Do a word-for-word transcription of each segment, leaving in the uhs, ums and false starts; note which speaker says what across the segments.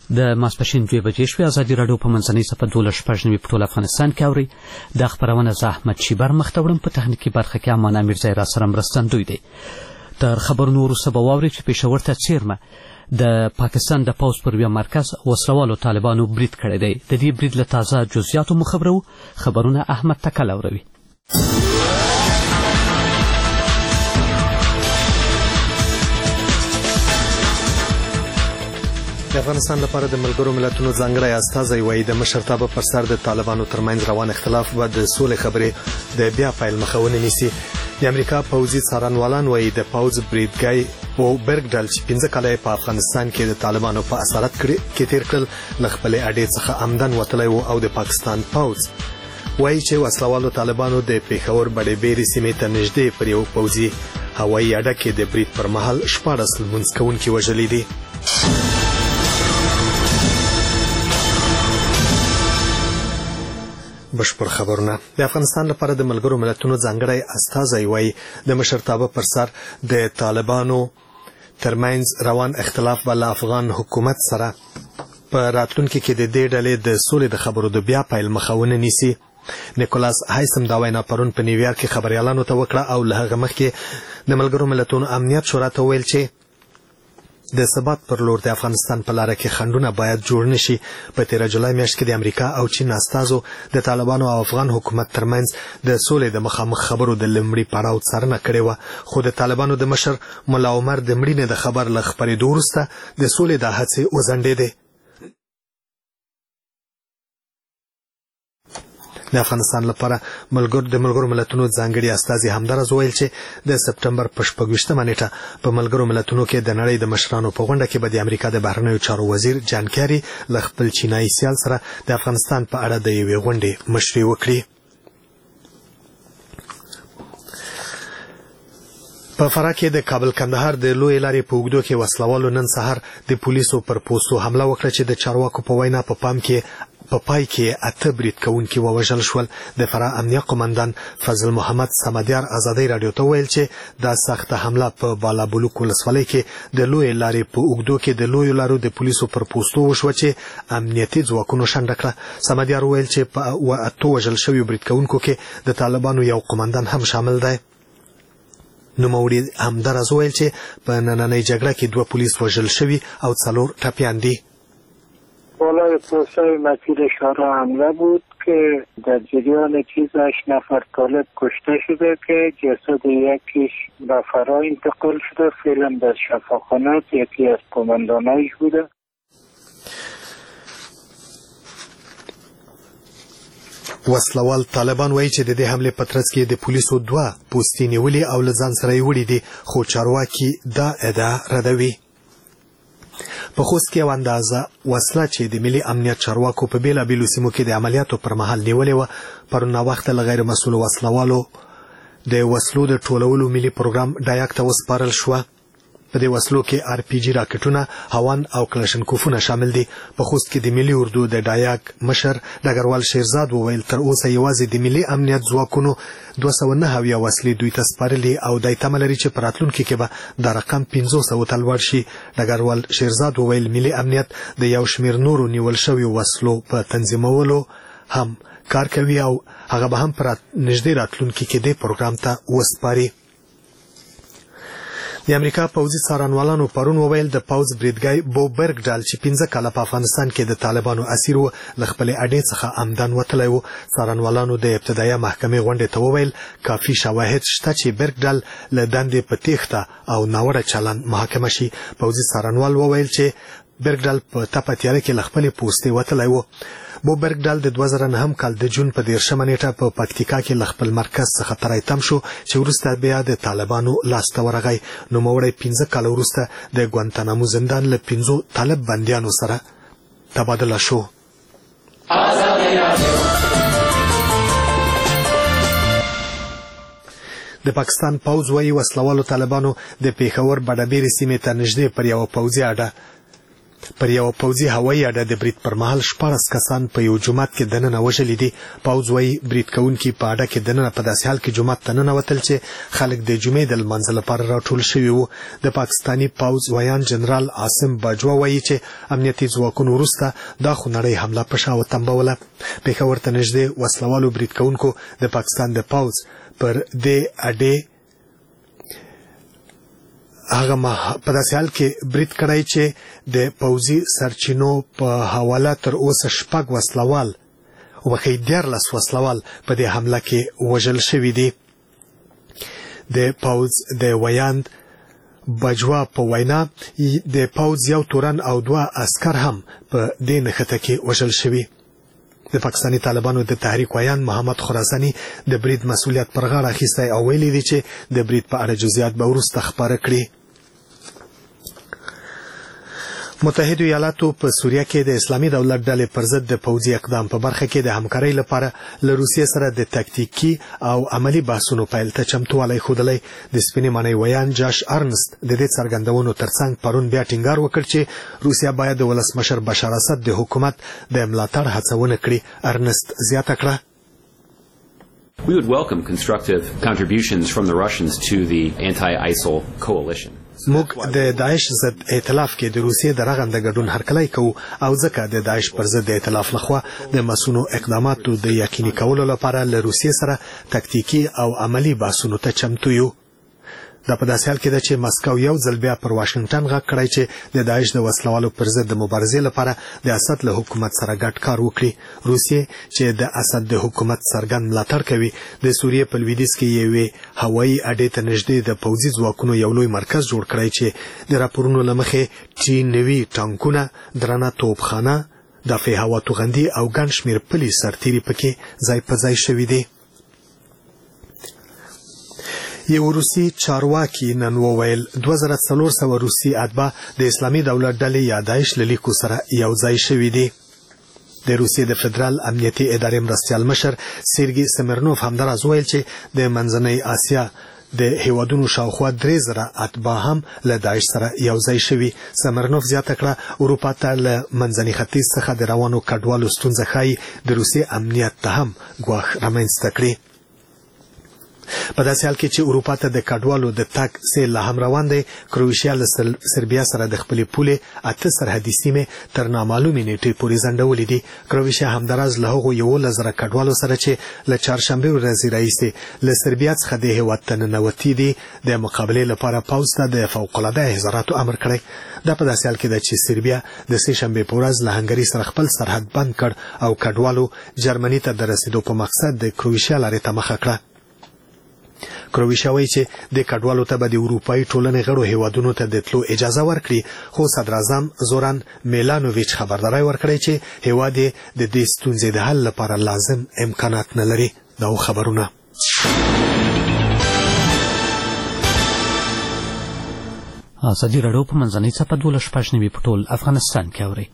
Speaker 1: د ماسپښین دوه بجې شوې. ازادي راډیو په منځنۍ صفحه دولس شپږ نوي په ټول افغانستان کې اورئ. دا خپرونه زه احمد شیبر مخ ته وړم. په تخنیکي برخه کې امانه میرزا را سره مرستندوی دی. تر خبرونو وروسته به واورئ چې پېښور ته څیرمه د پاکستان د پوځ پر یوه مرکز وسلوالو طالبانو برید کړی دی. د دې برید له تازه جزئیاتو مو خبرو. خبرونه احمد تکل اوروي.
Speaker 2: د افغانستان لپاره د ملګرو ملتونو ځانګړی استازی وایي د مشرتابه پر سر د طالبانو ترمنځ روان اختلاف به د سولې خبرې د بیا پیل مخه ونه نیسي. د امریکا پوځي څارنوالان وایي د پوځ بریدګۍ او برګډل چې پنځه کاله په افغانستان کې د طالبانو په اسارت کې تیر کړل له خپلې اډې څخه آمدن وتلی و او د پاکستان پوځ وایي چې وسلوالو طالبانو د پېښور بډې بیرې سیمې ته نږدې پر یو پوځي هوایي اډه کې د برید پر مهال شپاړس لمونځ کوونکي وژلي دي. بشپړ خبرونه. د افغانستان لپاره د ملګرو ملتونو ځانګړی استازی وایي د مشرتابه پر سر د طالبانو ترمنځ روان اختلاف به له افغان حکومت سره په راتلونکي کې د دې ډلې د سولې د خبرو د بیا پیل مخه ونه نیسي. نیکولاس هایسم دا وینا پرون په نیویارک کې خبریالانو ته وکړه او له هغه مخکې د ملګرو ملتونو امنیت شورا ته ویل چې د ثبات پر لور د افغانستان په لاره کې خنډونه باید جوړ نشي. په تیره جولای میاشت کې د امریکا او چین استازو د طالبانو او افغان حکومت ترمنځ د سولې د مخامخ خبرو د لومړي پړاو څارنه کړې وه، خو د طالبانو د مشر ملا عمر د مړینې د خبر له خپرېدو وروسته د سولې دا هڅې وځنډېدې. د افغانستان لپاره ملګرو د ملګرو ملتونو ځانګړي استازي همدارز ویل چې د سپټمبر په شپږویشتمه نیټه په ملګرو ملتونو کې د نړۍ د مشرانو په غونډه کې به د امریکا د بهرنیو چارو وزیر جان کیری له خپل چینایي سیال سره د افغانستان په اړه د یوې غونډې مشري وکړي. په فراه کې د کابل کندهار د لوی لارې په اوږدو کې وسلوالو نن سهار د پولیسو پر پوستو حمله وکړه چې د چارواکو په وینا په پام کې په پای کې اته برید کوونکي ووژل شول. د فراه امنیه قومندان فضل محمد سمدیار ازادي راډیو ته ویل چې دا سخته حمله په بالابلوک ولسوالۍ کې د لوی لارې په اوږدو کې د لوی لارو د پولیسو پر پوستو وشوه چې امنیتي ځواکونو شنډه کړه. سمدیار ویل چې په اته وژل شویو برید کوونکو کې د طالبانو یو قومندان هم شامل دی. نوموړي همدارز ویل چې په نننۍ جګړه کې دوه پولیس وژل شوي او څلور ټپیان دي.
Speaker 3: بالای پوستای مسیر شهرها حمله بود که در جریان چیزش نفر طالب کشته شده که جسد یکیش به فرا انتقال شده. فعلا در شفاخانه یکی از قماندانایش بوده.
Speaker 2: وسلوال طالبان وایي چې د دې حملې په ترڅ کې د پولیسو دوه پوستې نیولې او له ځان سره یې وړي دي، خو چارواکي دا ادعا ردوي. په خوست کې یو اندازه وسله چې د ملي امنیت چارواکو په بېلابېلو سیمو کې د عملیاتو پر مهال نیولې وه پرون ناوخته له غیر مسؤلو وسلوالو د وسلو د ټولولو ملي پروګرام ډایاک ته وسپارل شوه. په دې وسلو کې آر پی جي راکټونه، هوان او کلشنکوفونه شامل دي. په خوست کې د ملي اردو د ډایاک مشر ډګروال شیرزاد وویل تر اوسه یوازې د ملي امنیت ځواکونو دوه سوه نهه اویا وسلې دوی ته سپارلې او دی تمه لري چې په راتلونکي کې به دا رقم پنځو سوو ته لوړ شي. ډګروال شیرزاد وویل ملي امنیت د یو شمېر نورو نیول شویو وسلو په تنظیمولو هم کار کوي او هغه به هم په نږدې راتلونکي کې دې پروګرام ته وسپاري. د امریکا پوځي څارنوالانو پرون وویل د پوځ بریدګۍ بو برګډال چې پنځه کاله په افغانستان کې د طالبانو اسیر و له خپلې اډې څخه آمدن وتلی و. څارنوالانو د ابتدایه محکمې غونډې ته وویل کافي شواهد شته چې برګډال له دندې په تېښته او ناوړه چلند محاکمه شي. پوځي څارنوال وویل چې برګډال په تپه تیاره کې له خپلې پوستې وتلی و. بو برګډال د دوه زره نهم کال د جون په دېرشمه نیټه په پکتیکا کې له خپل مرکز څخه تری تم شو چې وروسته بیا د طالبانو لاسته ورغی. نوموړی پنځه کاله وروسته د ګوانتانامو زندان له پنځو طالب بندیانو سره تبادله شو. د پاکستان پوځ وایي وسلوالو طالبانو د پېښور بډه بیرې سیمې ته نږدې پر یوه پوځي اډه پر یو پوځي هوایي اډه د برید پر مهال شپاړس کسان په یو جومات کې دننه وژلي دي. پوځ وايي برید کوونکي په اډه کې دننه په داسې حال کې جومات ته ننوتل چې خلک د جمعې د لمانځه لپاره راټول شوي وو. د پاکستاني پوځ ویان جنرال عاصم باجوا وايي چې امنیتي ځواکونو وروسته دا خونړۍ حمله په شا وتمبوله. پېښور ته نږدې وسلوالو برید کوونکو د پاکستان د پوځ پر دې اډې هغه په داسې حال کې برید کړی چې د پوځي سرچینو په حواله تر اوسه شپږ وسلوال وخی دیارلس وسلوال په دې حمله کې وژل شوي دي. د پوځ د ویاند باجوا په وینا د پوځ یو تورن او دوه عسکر هم په دې نښته کې وژل شوي. د پاکستاني طالبانو د تحریک ویان محمد خراساني د برید مسؤلیت پر غاړه اخیستی او ویلي دي چې د برید په اړه جزئیات به وروسته خپاره کړي. متحده ایالاتو په سوریه کې د اسلامي دولت ډلې پر ضد د پوځي اقدام په برخه کې د همکارۍ لپاره له روسیې سره د تکتیکي او عملی بحثونو پیل ته چمتووالی ښودلی. د سپینې ماڼۍ ویان جاش ارنست د دې څرګندونو ترڅنګ پرون بیا ټینګار وکړ چې روسیه باید د ولسمشر بشار اسد د حکومت د ملاتړ هڅه ونه کړي. ارنست زیاته کړه:
Speaker 4: We would welcome constructive contributions from the Russians to the anti-ISIL coalition.
Speaker 2: موږ د داعش ضد ائتلاف کې د روسیې د رغنده ګډون هرکلی کوو او ځکه د داعش پر ضد ائتلاف لخوا د مسونو اقداماتو د یقیني کولو لپاره له روسیې سره تکتیکي او عملی بحثونو ته چمتو یو. دا په داسې حال کې ده چې مسکو یو ځل بیا پر واشنگټن غږ کړی چې د داعش د وسلوالو پر ضد د مبارزې لپاره د اسد له حکومت سره ګډ کار وکړي. روسیې چې د اسد د حکومت څرګند ملاتړ کوي د سوریې په لویدیځ کې یوې هوایي اډې ته نږدې د پوځي ځواکونو یو لوی مرکز جوړ کړی چې د راپورونو له مخې ټي نوي ټانکونه، درنه توپخانه، دافع هوا توغندي او ګڼ شمېر پلي سرتیري پکې ځای په ځای شوي دي. یو روسي چارواکي نن وویل دوه زره څلور سوه روسي اتباع د اسلامي دولت ډلې یا داعش له لیکو سره یو ځای شوي دي. د روسیې د فدرال امنیتي ادارې مرستیال مشر سیرګي سمرنوف همداراز ویل چې د منځنۍ اسیا د هیوادونو شاوخوا درې زره اتباع هم له داعش سره یو ځای شوي. سمرنوف زیاته کړه اروپا ته له منځني ختیځ څخه د روانو کډوالو ستونزه ښایي د روسیې امنیت ته هم ګواښ رامنځته کړي. په داسې حال کې چې اروپا ته د کډوالو د تګ سیل لا هم روان دی، کروشیا له سربیا سره د خپلې پولې اته سرحدي سیمې تر نامعلومې نیټې پورې ځنډولې دي. کروشیا همداراز له هغو یولس زره کډوالو سره چې له چهارشنبې ورځې راهیسې له سربیا څخه د هېواد ته ننوتي دي د مقابلې لپاره پوځ ته د فوقالعاده احضاراتو امر کړی. دا په داسې حال کې ده چې سربیا د سې شنبې په ورځ له هنګري سره خپل سرحد بند کړ او کډوالو جرمني ته د رسیدو په مقصد د کروشیا لارې ته مخه کړه. کروشیا وایي چې د کډوالو ته به د اروپایي ټولنې غړو هیوادونو ته د تلو اجازه ورکړي، خو صدراعظم زوران میلانوویچ خبرداری ورکړی چې هیواد یې د دې ستونزې د حل لپاره لازم امکانات نه لري. دا خبرونه
Speaker 1: ازادي راډیو په منځنۍ څپه دولس شپږ نوي په ټول افغانستان کې اوري.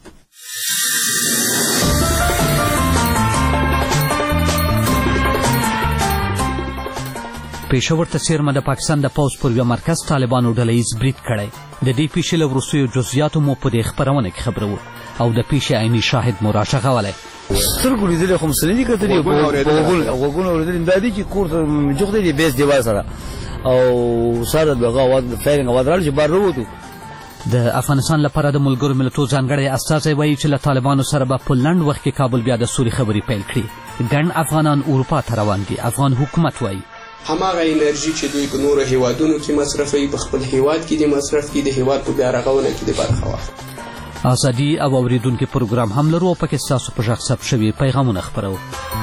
Speaker 1: پېښور ته څیرمه د پاکستان د پوځ پر یوه مرکز طالبانو ډله ییز برید کړی. د دې پیښې له وروستیو جزئیاتو مو په دې خپرونه کې خبرو او د پیښې عیني شاهد مو راښغولی.
Speaker 5: سترګو لیدلې خو مسله دي کتلې غوږونه اورېدلې دا دي چې کور ته جوخ دی بیس دیوال سره او سره دغه اواز فایرنګ اواز راغلی چې بار ووتو.
Speaker 1: د افغانستان لپاره د ملګرو ملتونو ځانګړی استازی وایي چې له طالبانو سره به په لنډ وخت کې کابل بیا د سولې خبرې پیل کړي. ګڼ افغانان اروپا ته روان دي. افغان حکومت وایي
Speaker 6: هماغه انرژي چې دوی په نورو هیوادونو کې مصرفوي په خپل هیواد کې د مصرف کې د هیواد په بیا رغونه کې د برخه واخلي.
Speaker 1: ازادي او اوریدونکو پروګرام هم لرو او پکې ستاسو په غږ ثبت شوي پیغامونه خپرو.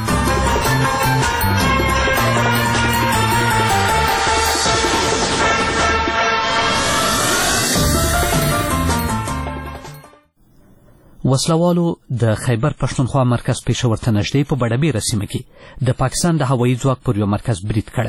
Speaker 1: وسلوالو د خیبر پښتونخوا مرکز پېښور ته نږدې په بډبیره سیمه کې د پاکستان د هوایي ځواک پر یو مرکز برید کړی دی.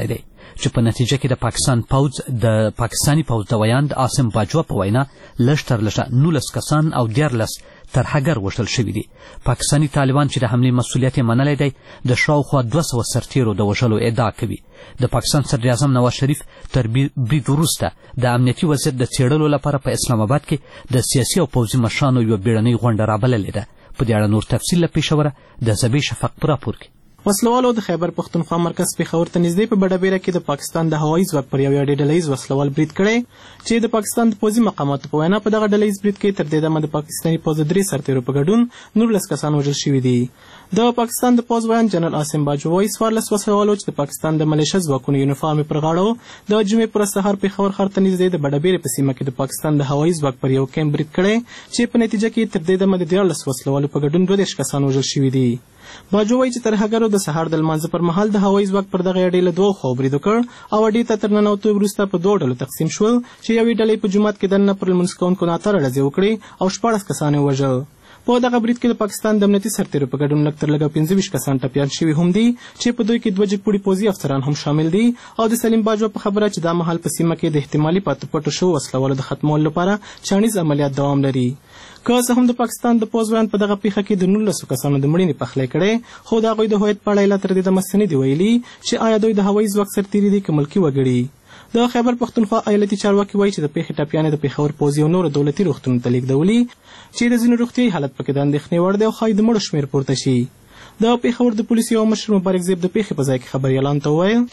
Speaker 1: چې په نتیجه کې د پاکستان پوځ د پاکستاني پوځ د ویاند عاصم باجوه په وینا لږ تر لږه نولس کسان او دیارلس ترهګر وژل شوي دي. پاکستاني طالبان چې د حملې مسؤلیت یې منلی دی د شاوخوا دوه سوه سرتیرو د وژلو ادعا کوي. د پاکستان صدر اعظم نواز شریف تر برید وروسته د امنیتي وضعیت د څېړلو لپاره په اسلام آباد کې د سیاسي او پوځي مشرانو یوه بیړنۍ غونډه رابللې ده. په دې اړه نور تفصیل له پېښوره د زبې شفق په راپور کې.
Speaker 7: وسلوالو د خیبر پښتونخوا مرکز پېښور ته نږدې په بډابیره کې د پاکستان د هوایي ځواک پر یو ډلهییز وسلوال برید کړی چې د پاکستان د پوځي مقاماتو په وینا په دغه ډلهییز برید کې تر دې دمه د پاکستاني پوځ د درې سرتیرو په ګډون نولس کسان وژل شوي دي. د پاکستان د پوځ ویاند جنرال عاصم باجوه وایي څوارلس وسلوالو چې د پاکستان د ملیشه ځواکونو یونیفارم پر غاړه د جمعې پر سهار پېښور ښار ته نږدې د بډابیرې په سیمه کې د پاکستان د هوایي ځواک پر یو کیمپ برید کړی چې په نتیجه کې تر دې دمه د دیارلس وسلوالو په ګډون دوه دېرش کسان وژل شوي دي. باجوه وایي چې ترهګرو د سهار د لمانځه پر مهال د هوایي ځواک پر دغه اډې له دوو خواو برید وکړ او اډې ته تر ننوتو وروسته په دوو ډلو تقسیم شول چې یوې ډلې په جومات کې دننه پر لمونځ کوونکو ناتاره ډزې وکړې او شپاړس کسان یې وژل. په دغه برید کې د پاکستان د امنیتي سرتیرو په ګډون لږ تر لږه پنځه ویشت کسان ټپیان شوي هم دي چې په دوی کې دوه جګپوړي پوځي افسران هم شامل دي او د سلیم باجوه په خبره چې دا مهال په سیمه کې د احتمالي پاتې پټو شوو وسلوالو د ختمولو لپاره چانیز عملیات دوام لري. که څه هم د پاکستان د پوځ ویاند په دغه پیښه کې د نولسو کسانو د مړینې پخلی کړی خو د هغوی د هویت په اړه یې لا تر دې دمه څه نه دي ویلي چې آیا دوی د هوایي ځواک سرتیري دي که ملکي وګړي. د خیبر پښتونخوا ایالتي چارواکي وایي چې د پیښې ټپیانې د پېښور پوځي او نورو دولتي روغتونونو ته لیږدولي چې د ځینو روغتیایي حالت پکې د اندېښنې وړ دی او ښایي د مړو شمېر پورته شي. د پېښور د پولیسو یو مشر مبارک زیب د پیښې په ځای کې خبریالانو ته وویل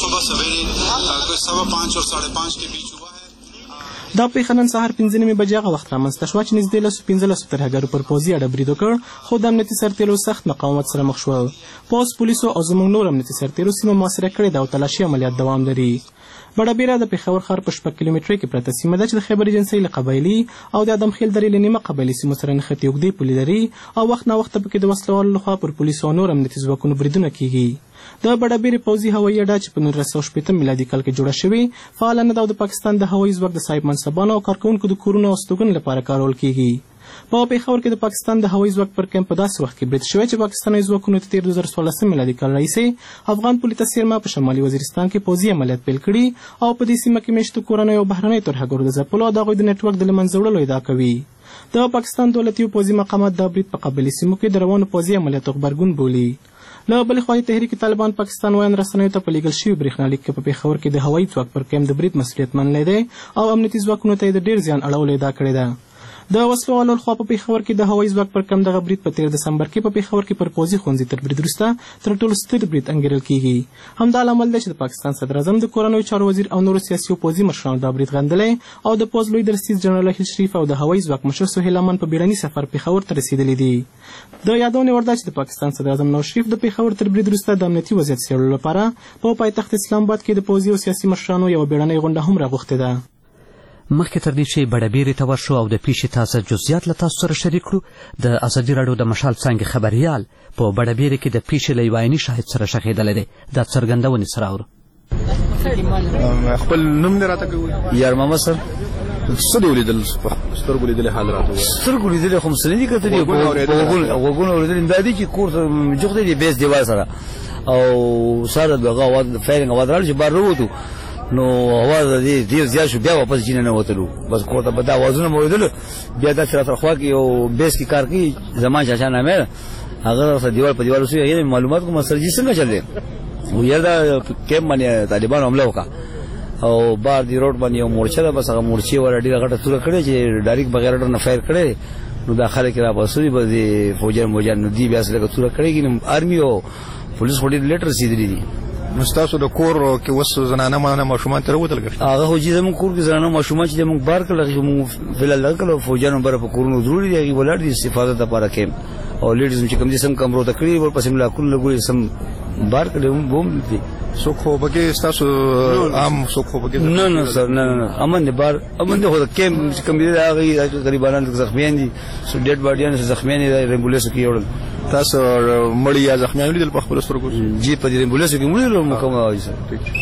Speaker 7: دا پیښه نن سهار پنځه نیمې بجې هغه وخت رامنځته شوه چې نږدې لسو پنځلسو ترهګرو پر پوځي اډه برید وکړ خو د امنیتي سرتیرو سخت مقاومت سره مخ شول. پوځ پولیسو او زموږ نور امنیتي سرتیرو سیمه محاصره کړې ده او تلاشي عملیات دوام لري. بډابیره د پېښور ښار په شپږ کیلومترۍ کې پرته سیمه ده چې د خیبر ایجنسۍ له قبایلي او د ادم خیل درې له نیمه قبایلي سیمو سره نښتې اوږدې پولې لري او وخت ناوخته پکې د وسلوالو لخوا پر پولیسو او نور امنیتي ځواکونو بریدونه کیږي. د بډابیرې پوځي هوایي اډه چې په نولس سوه شپېته میلادي کال کې جوړه شوې فعاله نه ده او د پاکستان د هوایي ځواک د صاحب منصبانو او کارکوونکو د کورونو او استوګنو لپاره کارول کیږي. په پېښور کې د پاکستان د هوایي ځواک پر کیمپ په داسې وخت کې برید شوی چې پاکستاني ځواکونو د تېر دوه زره څوارلسم میلادي کال راهیسې افغان پولي ته څیرمه په شمالي وزیرستان کې پوځي عملیات پیل کړي او په دې سیمه کې میشتو کورنیو او بهرنیو ترهګرو د ځپلو او د هغوی د نیټورک د له منځه وړلو ادعا کوي. د پاکستان دولتي او پوځي مقامات دا برید په قبایلي سیمو کې د روانو پوځي عملیاتو غبرګون بولي. له بلې خوا تحریک طالبان پاکستان ویاند رسنیو ته په لیږل شوي برېښنالیک کې په پېښور کې د هوایي ځواک پر کیمپ د برید مسؤلیت منلی دی او امنیتي ځواکونو ته یې د ډېر زیان اړولو ادعا کړې ده. د وسلوالو لخوا په پېښور کې د هوایي ځواک پر کم دغه برید په تېر دسمبر کې په پېښور کې پر پوځي ښوونځي تر برید وروسته تر ټولو ستر برید انګېرل کېږي. همدا لامل دی چې د پاکستان صدر اعظم د کورنیو چارو وزیر او نورو سیاسي او پوځي مشرانو دا برید غندلی او د پوځ لوی درستیز جنرال وحید شریف او د هوایي ځواک مشر سهیل امان په بیړني سفر پېښور ته رسېدلي دي. د یادونې وړ ده چې د پاکستان صدر اعظم نواز شریف د پېښور تر برید وروسته د امنیتي وضعیت څېړلو لپاره په پایتخت اسلام آباد کې د پوځي او سیاسي مشرانو یوه بیړنۍ غونډه هم راغوښتې ده.
Speaker 1: مخکې تر دې چې بډابیرې ته ورشو او د پیښې تازه جزئیات له تاسو سره شریک کړو د ازادي راډیو د مشال څانګې خبریال په بډابیرې کې د پیښې له یوه عیني شاهد سره شخېدلی دی. دا څرګندونې سره اورو.
Speaker 8: خپل نوم دې راته کوي؟
Speaker 5: یار محمد سر.
Speaker 8: څه دې ولیدل؟ سترګو لیدلې حال راته وایي.
Speaker 5: سترګو لیدلې خو څه نه دي کتلي، غوږونه اورېدلي دا دي چې کور ته جوخت دی بیس دیوال سره او سره دغه اواز د فایرنګ اواز راغلی چې بار ووتو نو اواز دې ډېر زیات شو بیا واپس جینه نه وتلو بس کور ته به دا اوازونه مو ولیدل. بیا دا چې راته خوا کې یو بیس کې کار کوي زمان چاچا نامه هغه سره دیوال په دیوال وسوي معلومات کوم سرجي څنګه چل دی و یاره دا کیمپ باندې طالبان حمله وکړه او بار دی روډ باندې یو مورچه ده بس هغه مورچې ور ډیره غټه توره کړې چې ډایرکټ بغیر ډر نه فایر کړي نو داخله کې را پاسوري به دي فوجان موجان نو دی بیا سره توره کړي نو آرمي او پولیس وړي لیټر سیدري دي.
Speaker 8: نو تاسو د کور کې وسو زنانه مانه ماشومان تر وتل کړ
Speaker 5: هغه هو چې زموږ کور کې زنانه ماشومان چې موږ بار کړل چې موږ فلل لګل فوجان بر په کورونو ضروري دی ولر دي استفاده لپاره کې او لیډیز چې کوم دي سم کمرو ته کړی ور پسې ملا کول لګوي سم بار کړي بوم دي
Speaker 8: سو خو بګي تاسو عام سو خو بګي
Speaker 5: نه نه سر نه نه امن دي بار امن دي هو کې کوم دي هغه غریبانو زخمیان دي سو ډیډ باډیان زخمیان دي ایمبولانس کې وړل
Speaker 8: تاسو مړی یا زخمیان لیدل په خپل سترګو
Speaker 5: جی په دې ایمبولانس کې مړل مکمل وایي سر.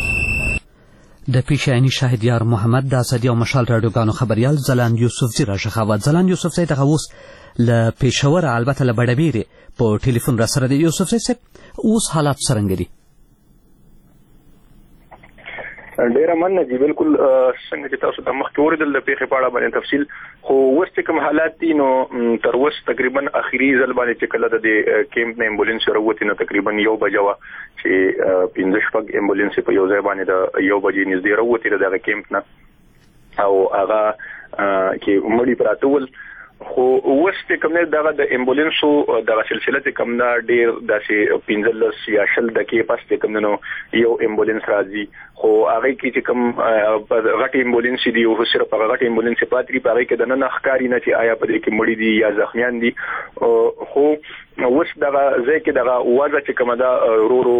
Speaker 1: د پیښې عیني شاهد یار محمد د ازادي او مشال راډیوګانو خبریال ځلاند یوسفزي را شخاوت. ځلاند یوسفزي دغه اوس له پېښوره البته له بډابیرې په ټلیفون را سره دی. یوسفزي صاحب اوس حالات څرنګه دي؟
Speaker 9: ډیره مننه جی بالکل څنګه چې تاسو د مخکې اوریدل د پیښې په اړه باندې تفصیل خو اوس چې کوم حالات دي نو تر اوسه تقریبا اخري ځل باندې چې کله د کیمپ نه امبولانس راووتې نو تقریبا یو بجه وه چې پنځه شپږ امبولانس په یو ځای باندې د یو بجې نږدې راووتې د دغه کیمپ نه او هغه کې مړي پراته ول خو اوس چې کوم نه دغه د امبولانسو دغه سلسله چې کوم نه ډیر داسې پنځلس یا شل دقیقې پس چې کوم نو یو امبولانس راځي خو هغه کې چې کوم غټي امبولانس دی او صرف هغه غټي امبولانس پاتري په هغه کې د نن ښکاری نه چې آیا په دې کې مړي دي یا زخمیان دي خو اوس دغه ځای کې دغه وضع چې کوم دا ورو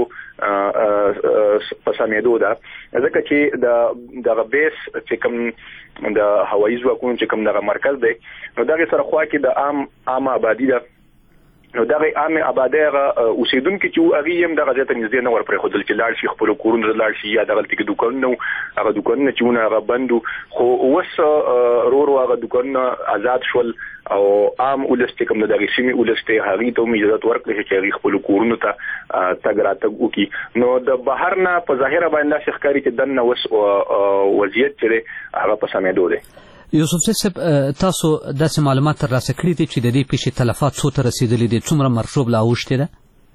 Speaker 9: په سمېدو ده ځکه چې د دغه بیس چې کوم د هوایي ځواکونو چې کوم دغه مرکز دی نو دغه سره خوا کې د عام عام آبادی ده نو دغه عام آبادی هغه اوسیدونکو چې هغه هم دغه ځای ته نږدې نه ور پرېښودل چې لاړ شي خپل کورونو ته لاړ شي یا دغه کې دوکانونه هغه دوکانونه چې ونه هغه بندو خو اوس ورو ورو هغه دوکانونه آزاد شول او عام ولس چې کوم دغه سیمې ولس ته هغه ته اجازه ورکړي چې هغه خپل کورونو ته تګ راتګ وکړي نو د بهر نه په ظاهره باندې ښکاري چې دنه وس وضعیت چې هغه په سمېدو دی
Speaker 1: یوسف صاحب تاسو داسې معلومات ترلاسه کړي دي چې د دې پیښې تلفات څو ته رسیدلي دي څومره مرشوب لا اوښتې ده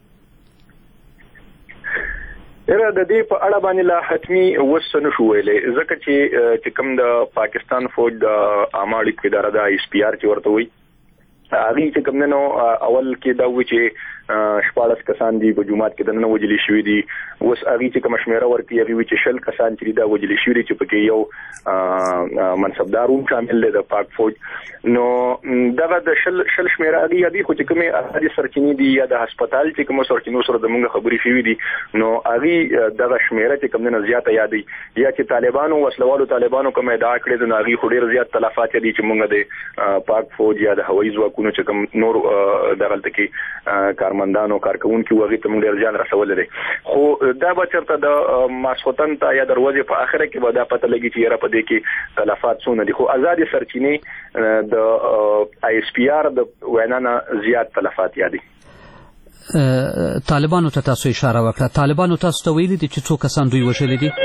Speaker 9: یره د دې په اړه باندې لا حتمی اوس نه شو ویلې ځکه چې چې کوم د پاکستان فوج د عامه اړیکو اداره د ایس پی آر چې ورته وایي هغه چې کوم نو اول کې دا و چې شپاړس کسان دي په جمعات کې د نن وجلي شوی دي اوس هغه چې کوم شمیره ورکړي هغه چې شل کسان چې دا وجلي شوی دي چې پکې یو منصبدار هم شامل دي د پاک فوج نو دغه د شل شل شمیره هغه دي خو چې کومه احادي سرچینې دي یا د هسپتال چې کوم سرچینو سره د مونږ خبري شوی دي نو هغه دغه شمیره چې کوم نه زیاته یادي یا چې طالبانو وسلوالو طالبانو کوم ادعا کړې د هغه خوري زیات تلفات دي چې مونږ د پاک فوج یا د هوایي ځواکونو چې کوم نور دغه کې کارمندانو کارکونکو هغه ته موږ ځان رسول دي خو دا به چرته د ماسوتن ته یا دروازه په اخره کې به دا پته لګي چې را پدې کې تلفات څونه دي خو آزاد سرچینې د آی اس پی آر د وینانا زیات تلفات یادي
Speaker 1: طالبانو ته تاسو اشاره وکړه طالبانو تاسو ته ویلي دي چې څو کسان دوی وژلي دي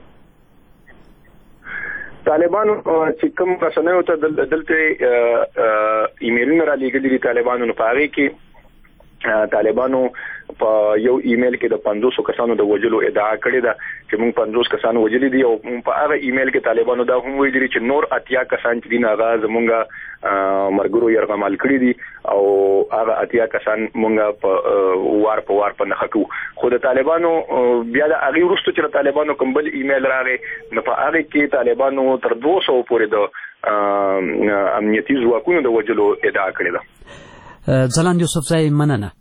Speaker 9: طالبانو چې کوم رسنیو ته دلته ایمیلونه را لېږلي دي طالبانو په هغه کې طالبانو په یو ایمیل کې د پنځوس کسانو د وجلو ادعا کړې ده چې موږ پنځوس کسان وجلي دي او په هغه ایمیل کې طالبانو دا هم ویلي چې نور اتیا کسان چې دین هغه زمونږه مرګرو یرغمال کړی دي او هغه اتیا کسان مونږه په وار په وار په نخکو خو د طالبانو بیا د هغه وروسته چې طالبانو کوم بل ایمیل راغی نو په هغه کې طالبانو تر دوه سوه پورې د امنیتي ځواکونو د وجلو ادعا کړې ده
Speaker 1: ځلاند یوسف زای مننه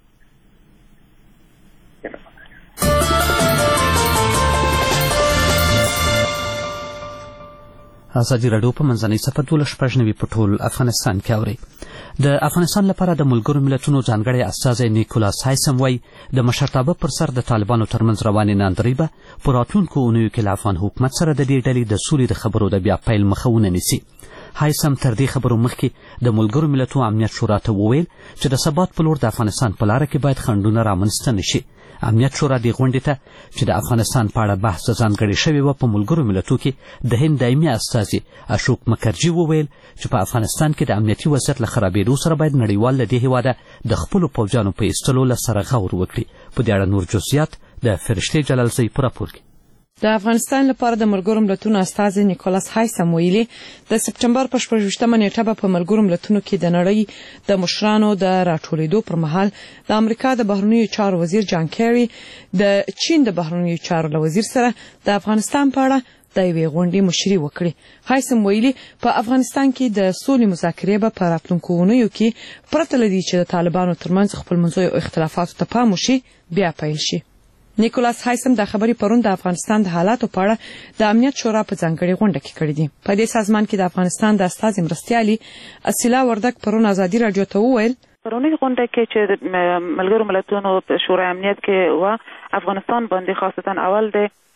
Speaker 1: ازادي راډیو په منځنۍ صفحه دولس شپږ نوي په ټول افغانستان کې اوري د افغانستان لپاره د ملګرو ملتونو ځانګړی استازی نیکولاس هایسم وایي د مشرتابه پر سر د طالبانو ترمنځ روانې ناندرۍ به په راتلونکو اونیو کې له افغان حکومت سره د دې ډلې د سولې د خبرو د بیا پیل مخه ونه نیسي هایسم تر دې خبرو مخکې د ملګرو ملتونو امنیت شورا ته وویل چې د ثبات په لور د افغانستان په لاره کې باید خنډونه رامنځته نشي امنیت شورا دې غونډې ته چې د افغانستان په اړه بحث ځانګړې شوې وه په ملګرو ملتونو کې د هند دایمي استازي اشوک مکرجي وویل چې په افغانستان کې د امنیتي وضعیت له خرابېدو سره باید نړیوال له دې هېواده د خپلو پوځیانو په ایستلو له سره غور وکړي په دې اړه نور جزئیات د فرشتې جلالزۍ په راپور کې
Speaker 10: د افغانستان لپاره د ملګرو ملتونو استازی نیکولاس هایسم ویلي د سپټمبر په شپږویشتمه نیټه به په ملګرو ملتونو کې د نړۍ د مشرانو د راټولېدو پر مهال د امریکا د بهرنیو چارو وزیر جان کیری د چین د بهرنیو چارو له وزیر سره د افغانستان په اړه د یوې غونډې مشري وکړي هایسم ویلي په افغانستان کې د سولې مذاکرې به په راتلونکو اونیو کې پرته له دې چې د طالبانو ترمنځ خپلمنځي اختلافاتو ته پام وشي بیا پیل شي نیکولاس هایسم د خبرې پرون د افغانستان د حالاتو په اړه د امنیت شورا په ځانګړې غونډه کې کړې دي په دې سازمان کې د افغانستان د استازي مرستیالي اصیلا وردک پرون ازادي راډیو ته وویل
Speaker 11: پرونی غونډه کې چې ملګرو ملتونو شورای امنیت کې و افغانستان باندې خاصتا اول د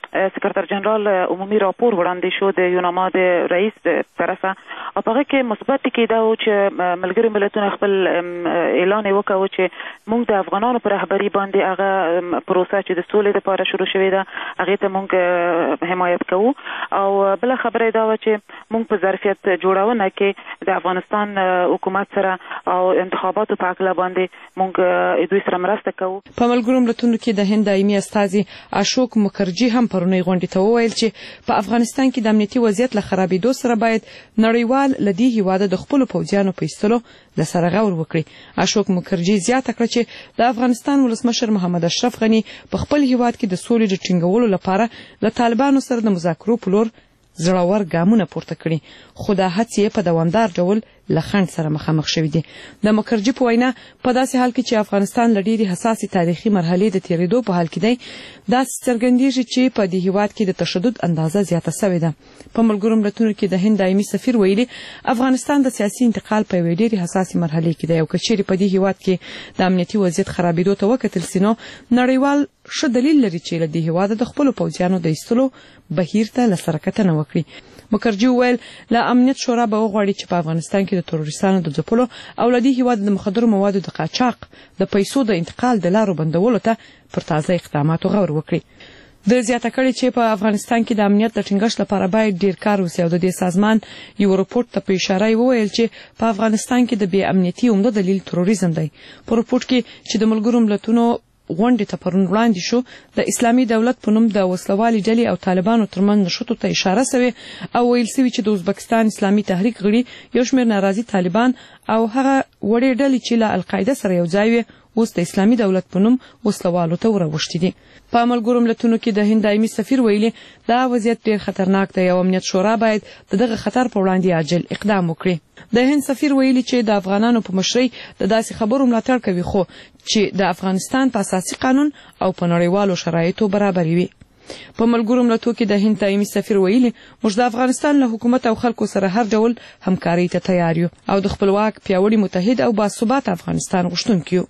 Speaker 11: سکرتر جنرال عمومي راپور وړاندې شو د یوناما د رئیس طرفه او په هغه کې مثبت کې دا و چې ملګري ملتونه خپل اعلان وکړ چې موږ د افغانانو پر رهبري باندې هغه پروسه چې د سولې لپاره شروع شوې ده هغه ته موږ حمایت کوو او بل خبره دا و چې موږ په ظرفیت جوړونه کې د افغانستان حکومت سره او انتخاباتو په اړه باندې موږ دوی سره مرسته کوو.
Speaker 10: په ملګرو ملتونو کې د هند دایمي استازي اشوک مکرجي هم پرونی غونډې ته وویل چې په افغانستان کې د امنیتي وضعیت له خرابېدو سره باید نړیوال لدی هیواده د خپل پوځیانو په ایستلو له سره غور وکړي. اشوک مکرجي زیاته کړه چې د افغانستان ولسمشر محمد اشرف غني په خپل هیواد کې د سولې د ټینګولو لپاره له طالبانو سره د مذاکرو په لور زړور ګامونه پورته کړي خو دا هڅې په دوامدار ډول له خنډ سره مخامخ شوې دي. د مکرجي په وینا په داسې حال کې چې افغانستان له ډېرې حساسې تاریخي مرحلې د تېرېدو په حال کې دی داسې څرګندېږي چې په دې هیواد کې د تشدد اندازه زیاته سوې ده. په ملګرو ملتونو کې د هند دایمي سفیر ویلي افغانستان د سیاسي انتقال په یوې ډېرې حساسې مرحلې کې دی او که چیرې په دې هیواد کې د امنیتي وضعیت خرابېدو ته وکتل سي نو نړیوال ښه دلیل لري چې له دې هیواده د خپلو پوځیانو د ایستلو بهیر ته له سره کتنه وکړي. مکرجي وویل له امنیت شورا به وغواړي چې په افغانستان کې د تروریستانو د ځپلو او له دې هیواد د مخدرو موادو د قاچاق د پیسو د انتقال د لارو بندولو ته پر تازه اقداماتو غور وکړي. د زیاته کړي چې په افغانستان کې د امنیت د ټینګښت لپاره باید ډیر کار وشي او د دې سازمان یو راپورټ ته په اشاره وویل چې په افغانستان کې د بې امنیتي عمده دلیل تروریزم دی. په راپورټ کې چې د ملګرو ملتونو غونډې ته پرون وړاندې شو د اسلامي دولت په نوم د وسلوالې ډلې او طالبانو ترمنځ نښتو ته اشاره سوې او ویل سوي چې د ازبکستان اسلامي تحریک غړي یو شمېر ناراضي طالبان او هغه وړې ډلې چې له القاعده سره یو ځای وي اوس د اسلامي دولت په نوم وسلوالو ته وروښتي دي. په ملګرو ملتونو کې د هند دایمي سفیر ویلي دا وضعیت ډېر خطرناک دی او امنیت شورا باید د دغه خطر په وړاندې عاجل اقدام وکړي. د هند سفیر ویلي چې د افغانانو په مشرۍ د داسې خبرو ملاتړ کوي خو چې د افغانستان په اساسي قانون او په نړیوالو شرایطو برابري وي. په ملګرو ملتونو کې د هند دایمي سفیر ویلي موږ د افغانستان له حکومت او خلکو سره هر ډول همکارۍ ته تیار یو او د خپلواک پیاوړي متحد او باثباته افغانستان غوښتونکي یو.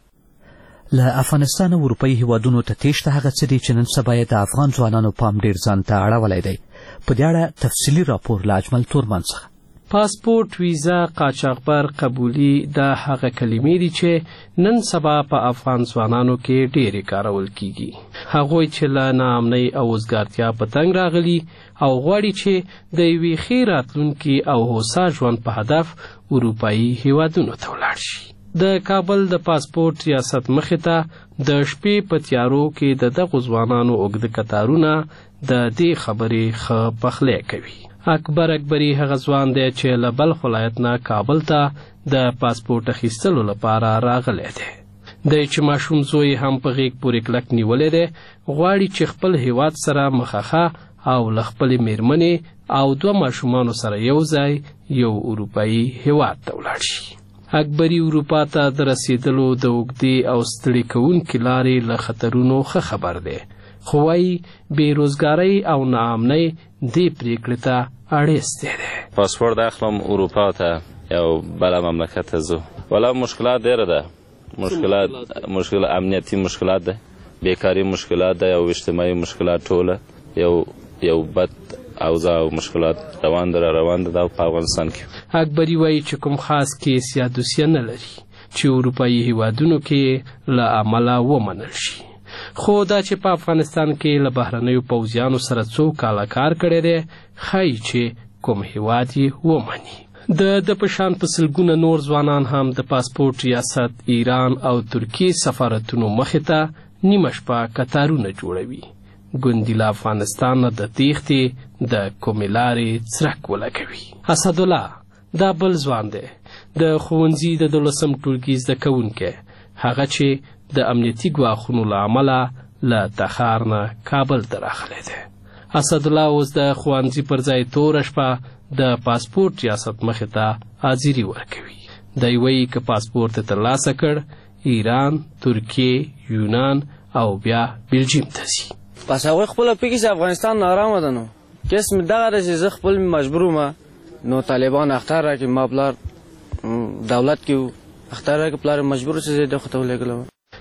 Speaker 1: له افغانستان او اروپایي هیوادونو ته تېښته هغه څه دي چې نن سبا یې د افغان ځوانانو پام ډېر ځان ته اړولی دی. په دې اړه تفصیلي راپور له اجمل تورمن څخه.
Speaker 12: پاسپورت، ویزا، قاچاقبر، قبولي دا هغه کلمې دي چې نن سبا په افغان ځوانانو کې ډېرې کارول کیږي. هغوی چې له ناامنۍ او وزګارتیا په تنګ راغلي او غواړي چې د یوې ښې راتلونکي او هوسا ژوند په هدف اروپایي هیوادونو ته ولاړ شي. د کابل د پاسپورت ریاست مخې ته د شپې په تیارو کې د دغو ځوانانو اوږده کتارونه د دې خبرې ښه پخلی کوي. اکبر اکبري هغه ځوان دی چې له بلخ ولایت نه کابل ته د پاسپورت اخیستلو لپاره راغلی دی. دی چې ماشوم زوی هم په غېږ پورې کلک نیولی دی غواړي چې خپل هیواد سره مخه او له خپلې میرمنې او دوه ماشومانو سره یو ځای یو اروپایي هیواد ته ولاړ شي. اکبري اروپا ته د رسیدلو د اوږدې او ستړي کوونکې لارې له خطرونو ښه خبر دی خو وایي بېروزګارۍ او ناامنۍ دې پرېکړې ته اړیستی دی.
Speaker 13: پاسپورت اخلم اروپا ته یو بله مملکت ته ځو ولا مشکلات ډېره ده مشکلات مشکل امنیتي مشکلات ده بیکاري مشکلات ده او اجتماعي مشکلات ټوله یو یو بد اوضاع او مشکلات روان ده روان ده په افغانستان کې.
Speaker 12: اکبري وایي چې کوم خاص کیس یا دوسیه نه لري چې اروپایي هیوادونو کې له عمله ومنل شي خو دا چې په افغانستان کې له بهرنیو پوځیانو سره څو کاله کار کړی دی ښایي چې کوم هیواد یې ومني. د د په شان په سلګونه نور ځوانان هم د پاسپورت ریاست ایران او ترکیې سفارتونو مخې ته نیمه شپه کتارونه جوړوي ګوندې له افغانستان نه د تېښتې د کومې لارې څرک ولګوي. اسدالله دا بل ځوان دی د ښوونځي د دولسم ټولګي زده کوونکی هغه چې د امنیتي ګواښونو له امله له تخار نه کابل ته راغلی دی. اسدالله اوس د ښوونځي پر ځای توره شپه د پاسپورت ریاست مخې ته حاضري ورکوي. دی وایي که پاسپورت یې ترلاسه کړ ایران، ترکیې، یونان او بیا بلجیم ته ځي.
Speaker 14: پس هغوی خپله پکې چې افغانستان نارامه ده نو کیس مې دغه ده چې زه خپل مجبور وم نو طالبان اختر راکړي ما پلار دولت کې و اختر راکړي پلار مجبور چې زه دغه ته ولېږلی وم.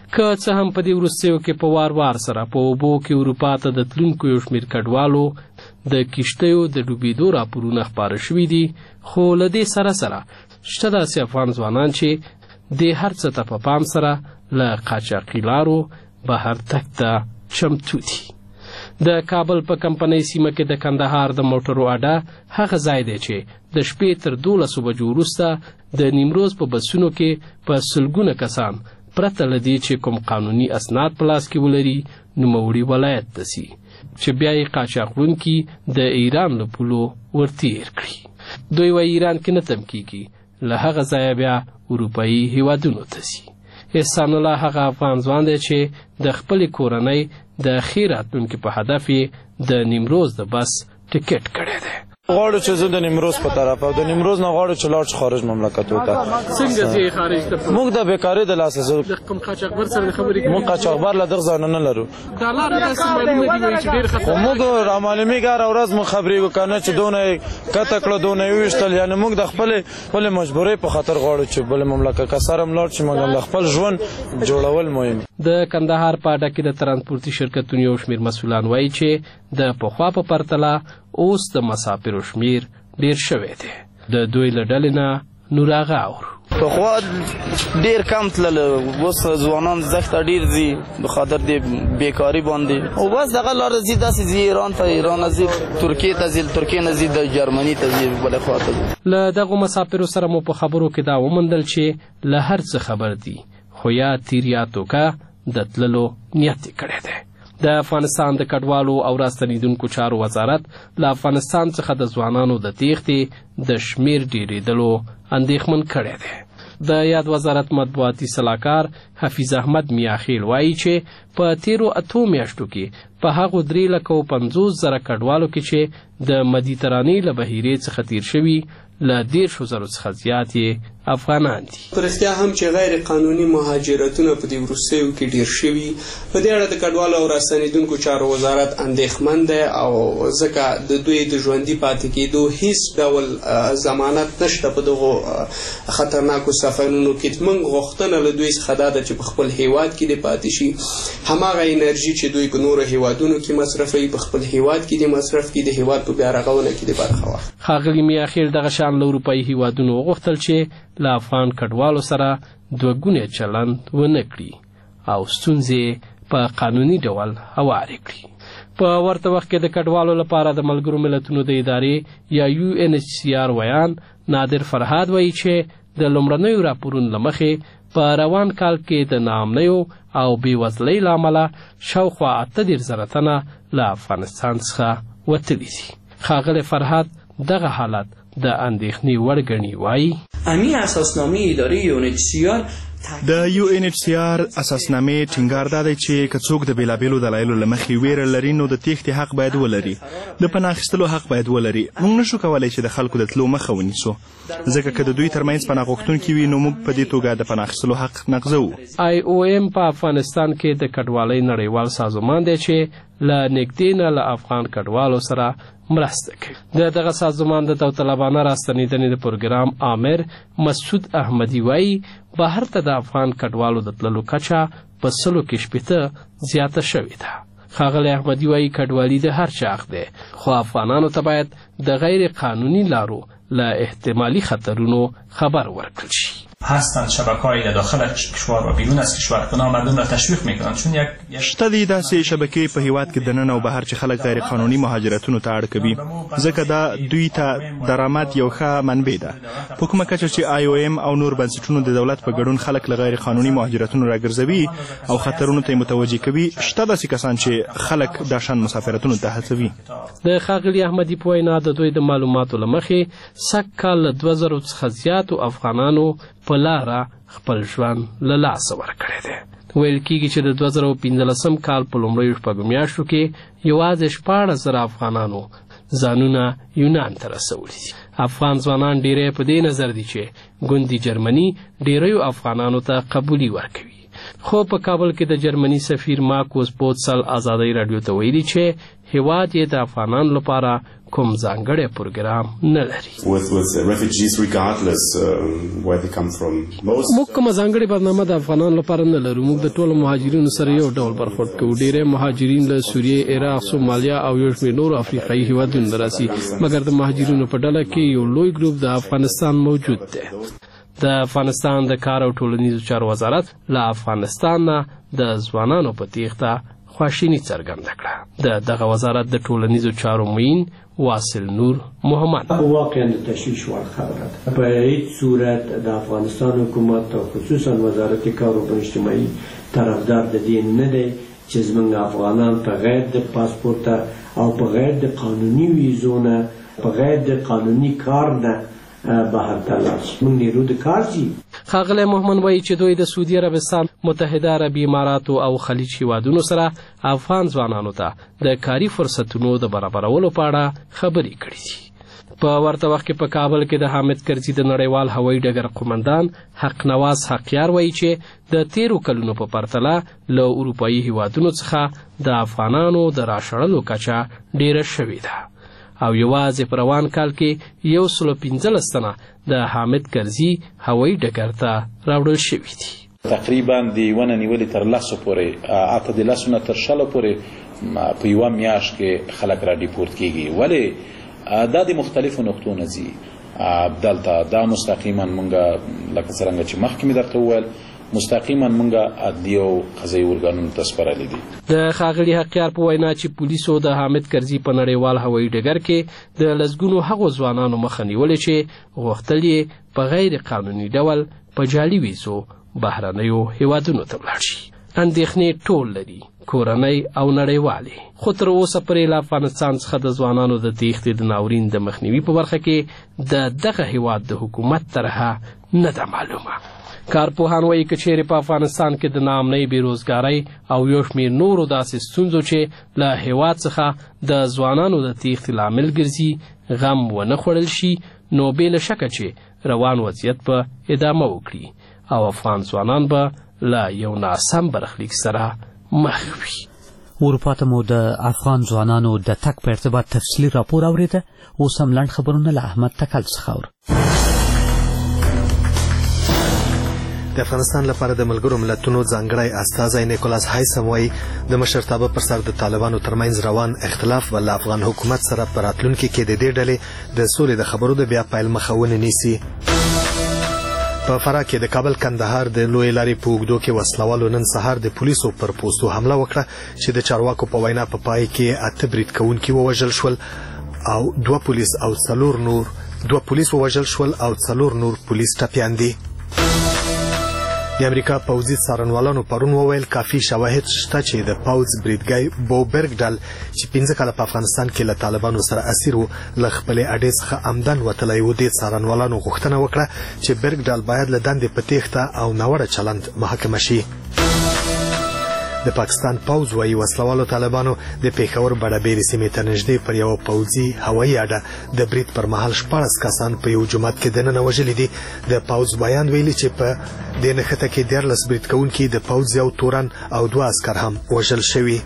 Speaker 12: که څه هم په دې وروستیو کې په وار وار سره په اوبو کې اروپا ته د تلونکو یو شمېر کډوالو د کښتیو د ډوبېدو راپورونه خپاره شوي دي، خو له دې سره سره شته داسې افغان ځوانان چې د هر څه ته په پام سره له قاچاقي لارو بهر تګ ته چمتو دي. د کابل په کمپنۍ سیمه کې د کندهار د موټرو اډه هغه ځای دی چې د شپې تر دولسو بجو وروسته د نیمروز په بسونو کې په سلګونه کسان پرته له دې چې کوم قانوني اسناد په لاس کې ولري نوموړي ولایت ته ځي چې بیا یې قاچاق وړونکي د ایران له پولو ورتېر کړي. دوی وایي ایران کې نه تم کېږي، له هغه ځایه بیا اروپایي هیوادونو ته ځي. احسان الله هغه افغان ځوان دی چې د خپلې کورنۍ د ښې راتلونکي په هدف یې د نیمروز د بس ټکټ کړی دی.
Speaker 15: غواړو چې زه د نیمروز په طرف او د نیمروز نه غواړو چې لاړ شو خارج مملکتو ته.
Speaker 12: څنګه ځې خارج ته؟
Speaker 15: موږ د بیکارۍ د لاسه زه
Speaker 12: د کوم قاچاقبر سره خبرې کوو؟
Speaker 15: موږ قاچاقبر له دغه ځای نه لرو.
Speaker 12: دا لاره داسې معلومه دي وایي چې ډېر خطرناک.
Speaker 15: موږ رامعلومېږي هره ورځ موږ خبرېږو که نه چې دونه یې کته کړه دونه یې وویشتل. یعنې موږ د خپلې خپلې مجبورۍ په خاطر غواړو چې بلې مملکت که سره هم لاړ شي، موږ هم د خپل ژوند جوړول مهم.
Speaker 12: د کندهار په اډه کې د ترانسپورتي شرکتونو یو شمېر مسؤلان وایي چې د پخوا په پرتله اوس د مسافرو شمېر ډیر شوی دی. د دوی له ډلې نه نور هغه اورو.
Speaker 16: پخوا ډیر کم تلل، اوس ځوانان زښته ډیر ځي په خاطر د بیکاري باندې، او بس دغه لاره ځي داسې ځي ایران ته، ایران نه ځي ترکیې ته ځي، ترکیې نه ځي د جرمني ته ځي بلې خوا ته ځي.
Speaker 12: له دغو مسافرو سره مو په خبرو کې دا وموندل چې له هر څه خبر دي، خو یا تیر یا توکه د تللو نیت یې کړی دی. د افغانستان د کډوالو او راستنیدونکو چارو وزارت له افغانستان څخه د ځوانانو د تېښتې د شمېر ډېرېدلو اندېښمن کړی دی. د یاد وزارت مطبوعاتي سلاکار حفیظ احمد میاخیل وایي چې په تیرو اتو میاشتو کې په هغو درې لکه او پنځوس زره کډوالو کې چې د مدیترانې له بحیرې څخه تیر شوي له دیرشو زرو څخه زیات یې افغانان دي.
Speaker 6: په رښتیا هم چې غیر قانوني مهاجرتونه په دې وروستیو کې ډیر شوي. په دې اړه د کډوالو او راستنیدونکو چارو وزارت اندېښمن دی، او ځکه د دوی د ژوندي پاتې کېدو هیڅ ډول ضمانت نشته په دغو خطرناکو سفرونو کې. موږ غوښتنه له دوی څخه دا ده چې په خپل هیواد کې دې پاتې شي، هماغه انرژي چې دوی په نورو هیوادونو کې مصرفوي په خپل هیواد کې دې مصرف کړي، د هیواد په بیا رغونه کې دې برخه واخلي.
Speaker 12: ښاغلي میاخیل دغه شان له اروپایي هیوادونو وغوښتل چې له افغان کډوالو سره دوه ګونی چلند ونه کړي او ستونزې په قانوني ډول هوارې کړي. په ورته وخت کې د کډوالو لپاره د ملګرو ملتونو د ادارې یا یو ان ایچ سی آر ویان نادر فرهاد وایي چې د لومړنیو راپورونو له مخې په روان کال کې د ناامنیو او بېوزلۍ له امله شاوخوا اته دېرش زره تنه له افغانستان څخه وتلي دي. ښاغلی فرهاد دغه حالت د اندېښنې وړ ګڼي. وایي
Speaker 17: امین اساسنامه ادارې یو ان ایچ سی آر
Speaker 18: د یو ان ایچ سی آر اساسنامې ټینګار دا دی چې که څوک د بېلابېلو دلایلو له مخې ویره لري نو د تېښتې حق باید ولري، د پناه اخیستلو حق باید ولري. موږ نشو کولی چې د خلکو د تلو مخه ونیسو، ځکه که د دوی ترمنځ پناه غوښتونکي وي نو موږ په دې توګه د پناه اخیستلو حق نقضوو.
Speaker 12: آی او ایم په افغانستان کې د کډوالۍ نړیوال سازمان دی چې له نږدې نه له افغان کډوالو سره مرسته کوي. د دغه سازمان د داوطلبانه راستنیدنې د پروګرام آمر مسعود احمدي وایي بهر ته د افغان کډوالو د تللو کچه په سلو کې شپېته زیاته شوې ده. ښاغلی احمدي وایي کډوالي د هر چا حق دی، خو افغانانو ته باید د غیر قانونی لارو له احتمالي خطرونو خبر ورکړل شي.
Speaker 19: هستند شبکه‌ای در داخل کشور و بیرون از کشور که مردم را تشویق میکنند، چون یک
Speaker 18: شته دي داسې شبکې په هیواد کې دننه او بهر چې خلک غیر قانوني مهاجرتونو ته اړ کوي، ځکه دا دوی ته درآمد یو ښه منبع ده. په کومه کچه چې آی او ایم او نور بنسټونو د دولت په ګډون خلک له غیر قانوني مهاجرتونو راګرځوي او خطرونو ته متوجه کوي، شته داسې کسان چې خلک دا شان مسافرتونو ته هڅوي.
Speaker 12: د ښاغلي احمدي په وینا د دوی د معلوماتو له مخې سږ کال له دوه زرو څخه زیاتو افغانانو په لاره خپل ژوند له لاسه ورکړی دی. ویل کېږي چې د دوه زره پنځلسم کال په لومړیو شپږو میاشتو کې یوازې شپاړس زره افغانانو ځانونه یونان ته رسولي دي. افغان ځوانان ډېری په دې نظر دي چې ګوندي جرمني ډېریو افغانانو ته قبولي ورکوي. خو په کابل کې د جرمني سفیر مارکوس بوتسل ازادۍ رادیو ته ویلي چې هیواد یې د افغانانو لپاره کوم ځانګړی پروګرام نه لري. موږ کوم ځانګړی برنامه د افغانانو لپاره نه لرو. موږ د ټولو مهاجرینو سره یو ډول برخورد کوو. ډېری مهاجرین له سوریې، عراق، سومالیا او یو شمېر نورو افریقایي هیوادونو راځي، مګر د مهاجرینو په ډله کې یو لوی ګروپ د افغانستان موجود دی. د افغانستان د کار او ټولنیزو چارو وزارت له افغانستان نه د ځوانانو په تیښته خواشیني څرګنده کړه. د دغه وزارت د ټولنیزو چارو معین واصل نور محمد:
Speaker 20: واقعا د تشویش وړ خبره ده. په هیڅ صورت د افغانستان حکومت او خصوصا وزارت کار او اجتماعي طرفدار د دې نه دی چې زموږ افغانان په غیر د پاسپورت او په غیر د قانوني ویزو نه، په غیر د قانوني کار نه بهر ته لاړ شي. موږ نیرو د کار ځي.
Speaker 12: ښاغلی محمد وایي چې دوی د سعودي عربستان، متحده عربي اماراتو او خلیج هیوادونو سره افغان ځوانانو ته د کاري فرصتونو د برابرولو په اړه خبرې کړې دي. په ورته وخت کې په کابل کې د حامد کرزي د نړیوال هوایي ډګر قومندان حق نواز حقیار وایي چې د تیرو کلونو په پرتله له اروپایي هیوادونو څخه د افغانانو د راشړلو کچه ډیره شوې ده او یوازې په روان کال کې یو سلو پنځلس تنه د حامد کرزي هوایي ډګر ته راوړل شوي دي.
Speaker 21: تقریبا د ونه نیولې تر لسو پورې، اته د لسو نه تر شلو پورې په یوه میاشت کې خلک را ډیپورت کېږي. ولې دا د مختلفو نقطو نه ځي. دلته دا مستقیما مونږه لکه څرنګه چې مخکې مې درته وویل، مستقیما مونږه عدلي او قضایي ارګانونو ته سپارلي دي.
Speaker 12: د ښاغلي حقیار په وینا چې پولیسو د حامد کرزي په نړیوال هوایي ډګر کې د لسګونو هغو ځوانانو مخه نیولې چې غوښتل یې په غیر قانوني ډول په جعلي ویزو بهرنیو هیوادونو ته ولاړ شي. اندېښنې ټول لري، کورنۍ او نړیوالې، خو تر اوسه پورې له افغانستان څخه د ځوانانو د تیښتې د ناورین د مخنیوي په برخه کې د دغه هیواد د حکومت طرحه نه ده معلومه. کارپوهان وایي که چیرې په افغانستان کې د ناامنۍ، بېروزګارۍ او یو شمېر نورو داسې ستونزو چې له هیواد څخه د ځوانانو د تیښتې لامل ګرځي غم ونه خوړل شي، نو بې له شکه چې روان وضعیت به ادامه وکړي او افغان ځوانان به له یو ناسم برخلیک سره مخ وي.
Speaker 1: اروپا ته مو د افغان ځوانانو د تګ په ارتباط تفصیلي راپور اورېده. اوس هم لنډ خبرونه له احمد تکل څخه اورو.
Speaker 2: د افغانستان لپاره د ملګرو ملتونو ځانګړی استازی نیکولاس هایسم وایي د مشرتابه پر سر د طالبانو ترمنځ روان اختلاف ول افغان حکومت سره په راتلونکي کې د دې ډلې د سولې د خبرو د بیا پیل مخه ونه نیسي. په فراه کې د کابل کندهار د لوی لارې په اوږدو کې وسلوالو نن سهار د پولیسو پر پوستو حمله وکړه چې د چارواکو په وینا په پای کې اته برید کوونکي ووژل شول او دوه پولیس او څلور نور دوه پولیس ووژل شول او څلور نور پولیس ټپیان دي. د امریکا پوځي څارنوالانو پرون وویل کافي شواهد شته چې د پوځ بریدګۍ بو برګډل چې پنځه کاله په افغانستان کې له طالبانو سره اسیر و له خپلې اډې څخه عمدن وتلی و. دې څارنوالانو غوښتنه وکړه چې برګډل باید له دندې په تیښته او ناوړه چلند محاکمه شي. د پاکستان پوځ وايي وسلوالو طالبانو د پیښور بډابېرې سیمې ته نږدې پر یو پوځي هوایي اډه د برید پر مهال شپاړس کسان په یو جومات کې دننه وژلي دي. د پوځ بیان ویلي چې په دې نښته کې دیارلس برید کوونکي د پوځ یو تورن او دوه عسکر هم وژل شوي.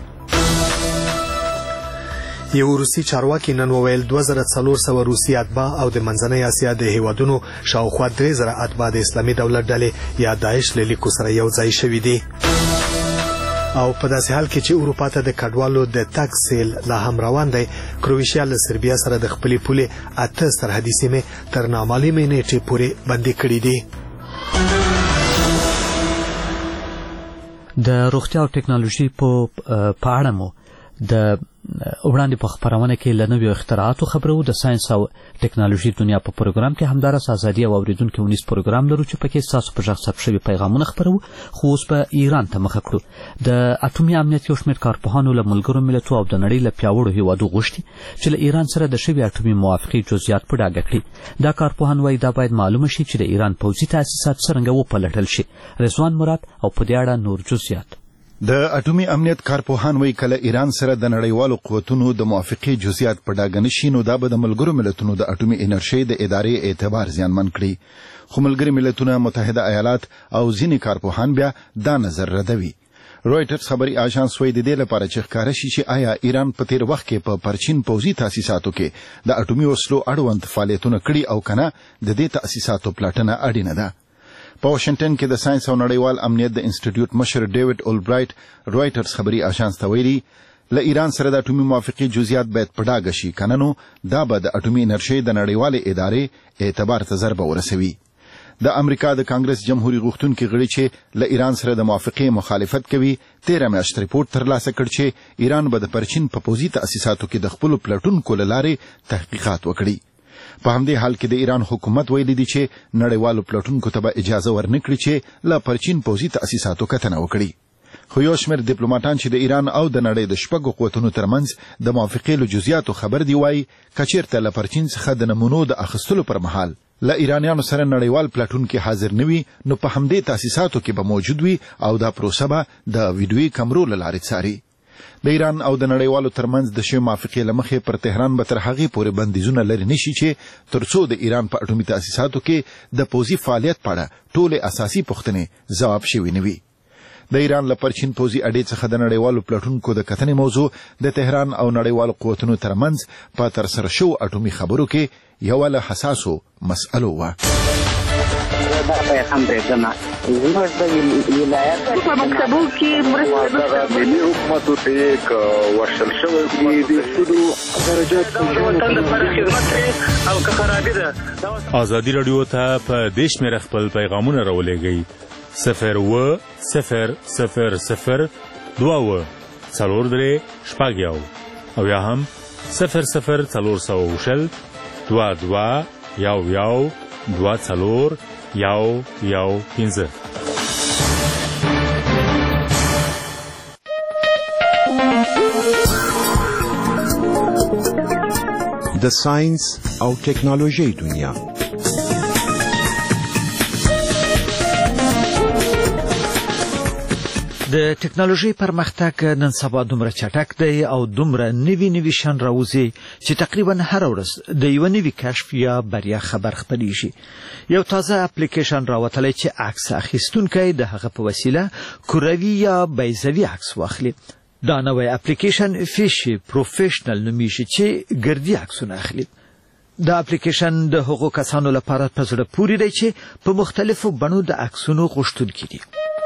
Speaker 2: یو روسي چارواکي نن وویل دوه زره څلور سوه روسي اتباع او د منځنۍ اسیا د هیوادونو شاوخوا درې زره اتباع د اسلامي دولت ډلې یا داعش له لیکو سره یو ځای شوي دي. او په داسې حال کې چې اروپا ته د کډوالو د تګ سیل لا هم روان دی، کروشیا له سربیا سره د خپلې پولې اته سرحدي سیمې تر نامعلومې نیټې پورې بندي کړي دي.
Speaker 1: د روغتیا او ټکنالوژي په اړه مو د وړاندې په خبرونه کې له نویو اختراعاتو خبرو. د ساينس او ټکنالوژي دنیا په پروګرام کې همدارس ازادي او اوریدونکو ونیس پروګرام لرو چې پکې تاسو په ځخ ثبت شوی پیغامونه خبرو. خو اوس په ایران ته مخ کړو. د اټومي امنیت یو شمېر کارپوهانو له ملګرو ملتونو او د نړۍ له پیاوړو هیوادو غوښتي چې له ایران سره د شوی اټومي موافقې جزئیات په ډاګه کړي. دا کارپوهان وایي دا باید معلومه شي چې د ایران پوځي تاسیسات څنګه وپلټل شي. رضوان مراد او په دې اړه نور جزئیات.
Speaker 3: د اټومي امنیت کارپوهان وایي کله ایران سره د نړیوالو قوتونو د موافقې جزئیات په ډاګه نشي نو دا به د ملګرو ملتونو د اټومي انرژۍ د ادارې اعتبار زیانمن کړي خو ملګري ملتونه متحده ایالات او ځینې کارپوهان بیا دا نظر ردوي رویټرز خبري اژانس وایي د دې لپاره چې ښکاره شي چې آیا ایران په تیر وخت کې په پرچین پوځي تاسیساتو کې د اټومي وسلو اړوند فعالیتونه کړي او کنه د دې تاسیساتو پلاټنه اړینه ده په واشنگټن کې د ساينس او نړیوال امنیت د انسټیټیوټ مشر ډیوډ اولبرایټ رویټرز خبري اژانس ته ویلي له ایران سره د اټومي موافقې جزئیات باید په ډاګه شي کنه نو دا به د اټومي انرژۍ د نړیوالې ادارې اعتبار ته ضربه ورسوي د امریکا د کانګرس جمهوریت غوښتونکي غړي چې له ایران سره د موافقې مخالفت کوي تیره میاشت ریپورت ترلاسه کړ چې ایران به د پرچین په پوځي تاسیساتو کې د خپلو پلټونکو له لارې تحقیقات وکړي په همدې حال کې د ایران حکومت ویلي دی چې نړیوالو پلټونکو ته به اجازه ورنکړي چې له پرچین پوځي تاسیساتو کتنه وکړي خو یو شمېر ډیپلوماټان چې د ایران او د نړۍ د شپږو قوتونو ترمنځ د موافقې له جزئیاتو خبر دی وایي که چېرته له پرچین څخه د نمونو د اخیستلو پر مهال له ایرانیانو سره نړیوال پلټونکي حاضر نه وي نو په همدې تاسیساتو کې به موجود وي او دا پروسه به د ویډیوي کمرو له لارې څاري د ایران او د نړیوالو ترمنځ د شوې موافقې له مخې پر تهران به تر هغې پورې بندیزونه لرې نشي چې تر څو د ایران په اټومي تاسیساتو کې د پوځي فعالیت په اړه ټولې اساسي پوښتنې ځواب شوي نه وي د ایران له پرچین پوځي اډې څخه د نړیوالو پلټونکو د کتنې موضوع د تهران او نړیوالو قوتونو ترمنځ په ترسره شوو اټومي خبرو کې یوه له حساسو مسألو وه
Speaker 22: دا پیغام درېږم زموږ د ولایت په مکتبو کې مرسته ملي حکومتو ته یې ورشل شوی دي د سودو درجات وطن لپاره خدمت کوي او که خرابي ده
Speaker 23: ازادي راډیو ته په دې شمېره خپل پیغامونه راولېږئ صفر اووه صفر صفر صفر دوه اووه څلور درې شپږ یو او یا هم صفر صفر څلور سوه شل دوه دوه یو یو دوه څلور یو یو پنځه
Speaker 24: د ساينس او ټکنالوژي دنیا
Speaker 1: د ټکنالوژي پرمختګ نن سبا دومره چټک دی او دومره نوي نوي شیان راوځي چې تقریبا هر ورځ د یو نوي کشف یا بریا خبر خپریږي یو تازه اپلیکیشن راوتلی چې عکس اخیستونکی د هغه په وسیله کروي یا بیضوي عکس واخلي دا نوی اپلیکیشن فیشي پروفیشنل نومیږي چې ګردي عکسونه اخلي دا اپلیکیشن د هغو کسانو لپاره په زړه پورې دی چې په مختلفو بڼو د عکسونو غوښتونکي دي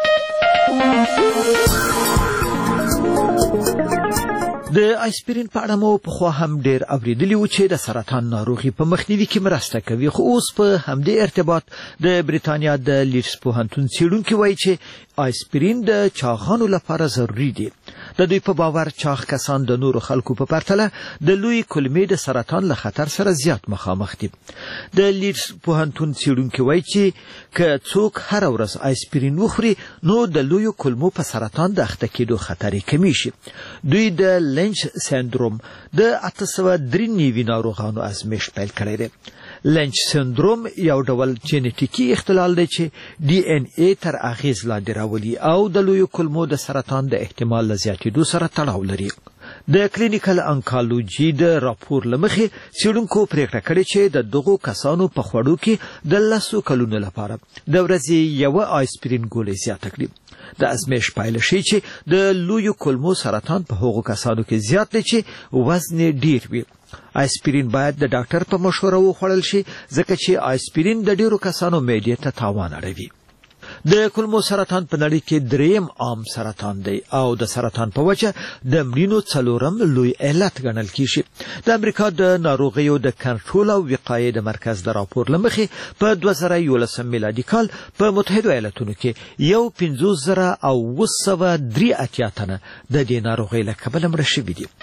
Speaker 1: د آیسپرین په اړه مو پخوا هم ډېر اورېدلي وو چې د سرطان ناروغي په مخنیوي کې مرسته کوي خو اوس په همدې ارتباط د بریتانیا د لیډز پوهنتون څېړونکي وایي چې آیسپرین د چاغانو لپاره ضروري دي د دوی په باور چاغ کسان د نورو خلکو په پرتله د لوی کولمې د سرطان له خطر سره زیات مخامخ دي د لیډز پوهنتون څېړونکي وایي چې که څوک هره ورځ آیسپرین وخوري نو د لویو کولمو په سرطان د اخته کېدو خطر یې کمیږي دوی د لینچ سندروم د اته سوه درې نوي ناروغانو ازمېښت پیل کړی دی لینچ سندروم یو ډول جینیټیکي اختلال دی چې ډي ان اے تر اغېز لاندې راولي او د لویو کولمو د سرطان د احتمال له زیاتېدو سره تړاو لري د کلینیکل انکالوجي د راپور له مخې څېړونکو پرېکړه کړې چې د دغو کسانو په خوړو کې د لسو کلونو لپاره د ورځې یوه آیسپرین ګولۍ زیاته کړي د ازمېښت پایله ښیي چې د لویو کولمو سرطان په هغو کسانو کې زیات دی چې وزن یې ډېر وي آیسپرین باید د ډاکټر په مشوره وخوړل شي ځکه چې آیسپرین د ډېرو کسانو معدې ته تاوان اړوي د کولمو سرطان په نړۍ کې دریم عام سرطان دی او د سرطان په وجه د مړینو څلورم لوی علت ګڼل کیږي د امریکا د ناروغیو د کنټرول او وقایې د مرکز د راپور له مخې په دوه زره یولسم میلادي کال په متحدو ایالتونو کې یو پنځوس زره او اوه سوه درې اتیا تنه د دې ناروغۍ له کبله مړه شوي دي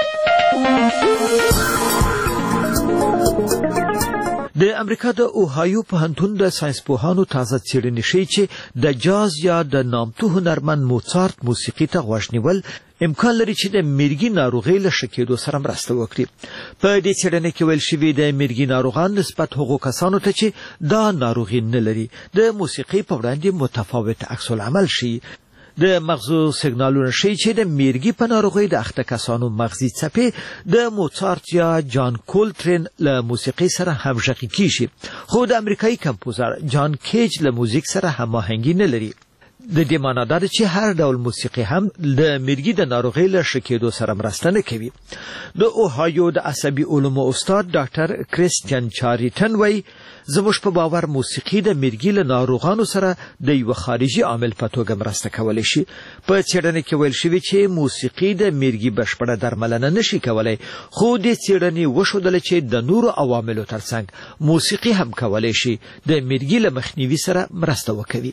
Speaker 1: د امریکا د اوهایو پوهنتون د ساينس پوهانو تازه څېړنې ښیي چې د جاز یا د نامتو هنرمند موڅارت موسیقي ته غوږ نیول امکان لري چې د میرګي ناروغۍ له ښه کېدو سره مرسته وکړي په دې څېړنه کې ویل شوي د میرګي ناروغان نسبت هغو کسانو ته چې دا ناروغي نه لري د موسیقۍ په وړاندې متفاوت عکس العمل ښیي
Speaker 4: د مغزو سیګنالونه ښیي چې د میرګي په ناروغۍ د اخته کسانو مغزي څپې د موڅارت یا جان کولټرین له موسیقي سره همغږي کیږي، خو د امریکایي کمپوزر جان کیج له موزیک سره هماهنګي نه لري. د دې معنا دا ده چې هر ډول موسیقي هم د میرګي د ناروغۍ له ښه کېدو سره مرسته نه کوي. د اوهایو د عصبي علومو استاد ډاکټر کریسټین چاریټن وایي زموږ په باور موسیقي د میرګي له ناروغانو سره د یو خارجي عامل په توګه مرسته کولی شي. په څېړنې کې ویل شوي چې موسیقي د میرګي بشپړه درملنه نشي کولی، خو د څېړنې وښودله چې د نورو عواملو ترڅنګ موسیقي هم کولی شي د میرګي له مخنیوي سره مرسته وکوي.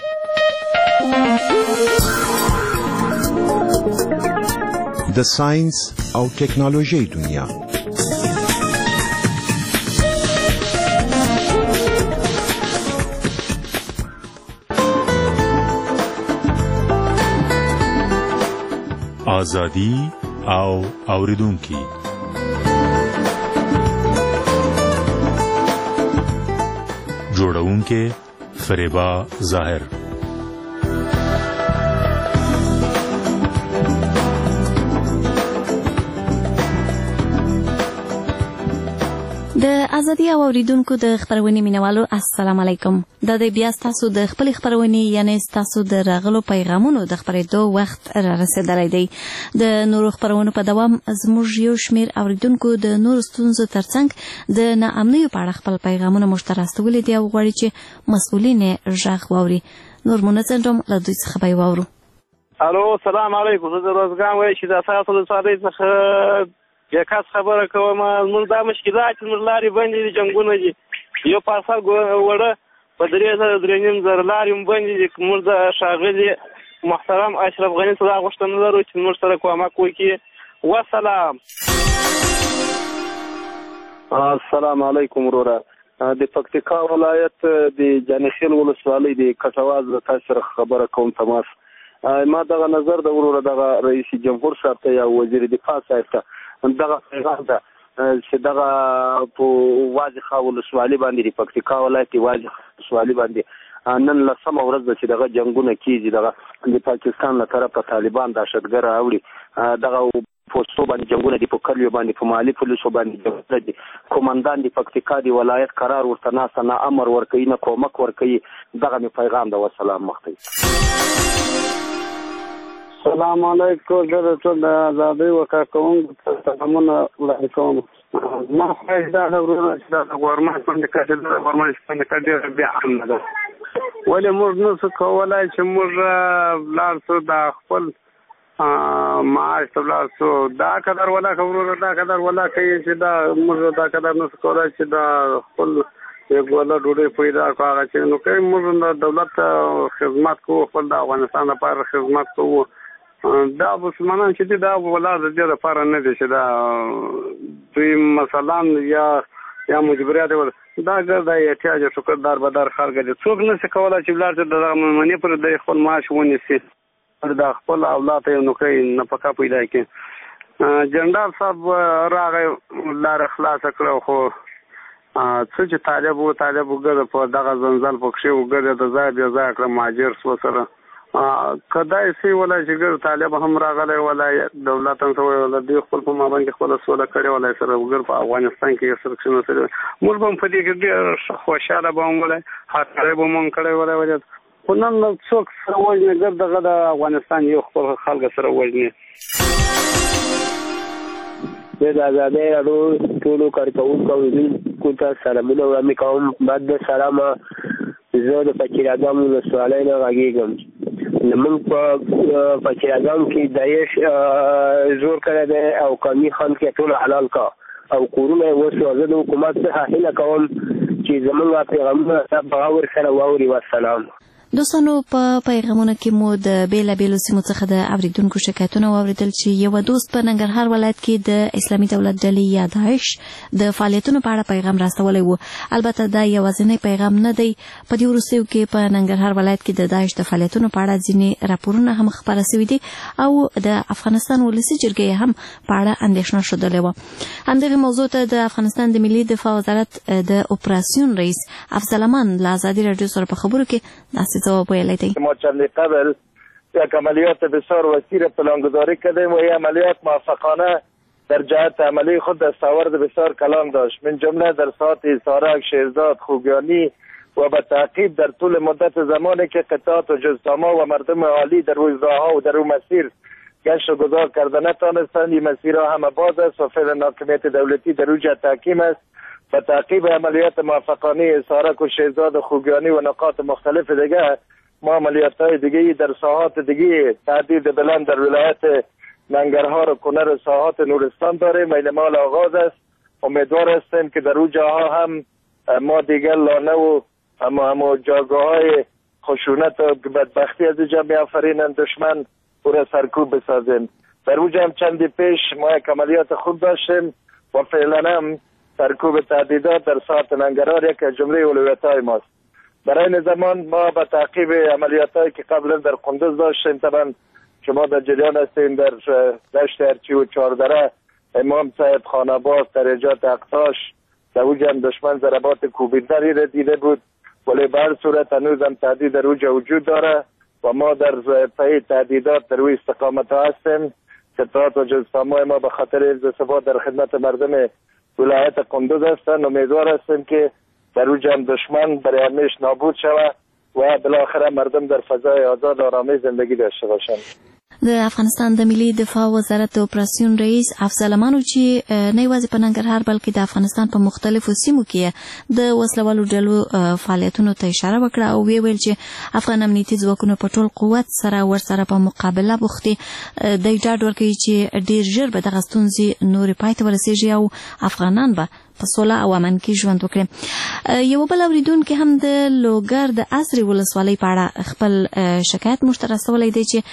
Speaker 24: د ساينس او ټکنالوژي دنیا
Speaker 23: آزادی او اوریدونکي جوړونکي فریبا ظاهر.
Speaker 5: د ازادي او اوریدونکو د خبرونې مینوالو السلام علیکم. دا د بیا تاسو د خپل خبرونې یعنی تاسو د راغلو پیغامونو د خبرېدو وخت را رسیدلی دی. د نورو خبرونو په دوام زموږ یو شمیر اوریدونکو د نورو ستونزو ترڅنګ د ناامنیو په اړه خپل پیغامونه موږ ته راستولي دي او غواړي چې مسؤلین یې غږ واوري. نور منظم له دوی څخه به یې واورو.
Speaker 7: الو سلام علیکم. زه د روزګان وایي چې د تاسو د څارۍ څخه یا کس خبره کوم. موږ دا مشکلات موږ لارې بندې دي، جنګونه دي، یو پارسل وړه په درې زره درې نیم زره لارې هم بندې دي. موږ د ښاغلي محترم اشرف غني څخه دا غوښتنه لرو چې موږ سره کومک وکړي. وسلام. السلام علیکم وروره. د پکتیکا ولایت د جانخیل ولسوالۍ د کټواز د تاسو سره خبره کوم. تماس ما دغه نظر د وروره دغه رئیس جمهور صاحب ته یا وزیر دفاع صاحب ته دغه پیغام ده چې دغه په واضحه ولسوالۍ باندې د پکتیکا ولایت واضحه ولسوالۍ باندې نن لسمه ورځ ده چې دغه جنګونه کیږي. دغه د پاکستان له طرفه طالبان دهشتګر راوړي، دغه پوسټو باندې جنګونه دي، په کلیو باندې په مالي پولیسو باندې جنګونه دي. کومندان د پکتیکا د ولایت قرار ورته ناسته نه امر ورکوي نه کومک ورکوي. دغه مې پیغام ده. وسلام. مخته. السلام علیکم. زه د ټول د ازادۍ وکارکوونکو ته سلامونه وړاندې کوم. ما خواهش دا ده وروره چې دا د غورمنټ باندې کټې د غورمنټ باندې کټ ډېره بې عمله ده. ولې موږ نشو کولی چې موږ ولاړ شو دا خپل معاش ته ولاړ شو. دا قدر ولاکه وروره، دا قدر ولاکه یې چې دا موږ دا قدر نشو کولی چې دا خپل یک ولا ډوډۍ پیدا کړو. هغه چې نو کوي موږ د دولت خدمت کوو، خپل د افغانستان لپاره خدمت کوو. دا مسلمانان چې دي دا ولاړ د دې لپاره نه دي چې دا دوی مثلا یا یا مجبوریت دا ګرځي احتیاج شکردار بدار خلک دي. څوک نشي کولی چې ولاړ د دغه منې پر د خپل معاش ونیسي، د خپل اولاد یې نوکري نفقه پیدا کړي. جنرال صاحب راغی لاره خلاصه کړه، خو څه چې طالب و طالب وګرځه په دغه زنځل پکښې وګرځه د ځای بیا ځای کړه مهاجر سو سره. کدای سي ولا چې ګر طالب هم راغلی ولا دولت هم سوی ولا دوی خپل په ما باندې خپله سوله کړې ولا سره وګر په افغانستان کې سرکشنه سره موږ هم په دې کې ډېر خوشحاله به هم ولی هرکړی به مونږ کړی ولی ولی خو نن څوک سره وژنې ګر دغه د افغانستان یو خپل خلک سره وژنې.
Speaker 8: زه د ازادۍ راډیو ټولو کارکوونکو اوریدونکو ته سلامونه وړاندې کوم. بعد د سلامه زه د پچیراګام ولسوالۍ نه غږېږم. زمونږ په پچیراګام کې داعش زور کړی دی او قومي خلک یې ټول حلال کا او کورونه یې وسو. زه د حکومت څخه هیله کوم چې زمونږ پیغامونه په غور سره واوري. والسلام.
Speaker 5: دوستانو په پیغامونو کې مو د بیلابیلو سیمو څخه د اوریدونکو شکایتونه واوریدل چې یو دوست په ننګرهار ولایت کې د اسلامي دولت ډلې یا داعش د فعالیتونو په اړه پیغام راستولی و. البته دا یوازینی پیغام نه دی. په دې وروستیو کې په ننګرهار ولایت کې د داعش د فعالیتونو په اړه ځینې راپورونه هم خپاره سوي دي او د افغانستان ولسي جرګې هم په اړه اندېښنه ښودلې وه. همدغې موضوع ته د افغانستان د ملي دفاع وزارت د اپراسیون رئیس افضل امان له ازادي راډیو سره په خبرو کې داسې ځواب ویلی دی.
Speaker 25: ما چندی قبل
Speaker 9: یک عملیات بسیار وسیع را پلانگذاری کردیم و این عملیات موفقانه در جهت عملی خود دستاورد بسیار کلان داشت، من جمله در ساعت سارک، شیرزاد، خوگیانی و به تعقیب در طول مدت زمانی که قطعات و جزداما و مردم عالی در روزها و در اون مسیر گشت و گذار کرده نتانستند. این مسیرها همه باز است و فعلا حاکمیت دولتی در اوج تحکیم است. به تعقیب عملیات موفقانه سارک و شیرزاد و خوگیانی و نقاط مختلف دیگه ما عملیات های دیگه در ساحات دیگه تعدید بلند در ولایت ننگرهار و کنر و ساحات نورستان داریم. این مال آغاز است. امیدوار هستیم که در اون جاها هم ما دیگر لانه و اما هم جاگاه های خشونت و بدبختی از اینجا می آفرینن دشمن او را سرکوب بسازیم. در اونجا هم چندی پیش ما یک عملیات خوب داشتیم و فعلا هم سرکوب تعدیدات در ساحت ننگرهار یک از جمله اولویت های ماست. در این زمان ما به تعقیب عملیات هایی که قبلا در قندوز داشتیم، طبعا شما در جریان هستیم در دشت ارچی و چهاردره، امام صاحب، خاناباز، در ایجاد اقتاش، در اوجا هم دشمن ضربات کوبیدنی را دیده بود، ولی به هر صورت هنوز هم تهدید در اوجا وجود داره و ما در پی تهدیدات در روی استقامت ها هستیم. قطعات و جزدامای ما به خاطر حفظ ثبات در خدمت مردم ولایت قندوز هستند. امیدوار هستیم که در اوجا هم دشمن برای همیش نابود شود و بالاخره مردم در فضای آزاد آرامی زندگی داشته باشند.
Speaker 5: د افغانستان د ملي دفاع وزارت د اپراسیون رئیس افضل امانو چې نه یوازې په ننګرهار بلکې د افغانستان په مختلفو سیمو کې د وسلوالو ډلو فعالیتونو ته اشاره وکړه او وی ویل چې افغان امنیتي ځواکونه په ټول قوت سره ورسره په مقابله بوختي. د ډاډ ورکوي چې ډیر ژر به دغه ستونزې نورې پای ته ورسیږي او افغانان به په سوله او امن کې ژوند وکړي. یو بل اوریدونکو هم د لوګر د عصري ولسوالۍ په اړه خپل شکایت موږ ته رسولی دی چې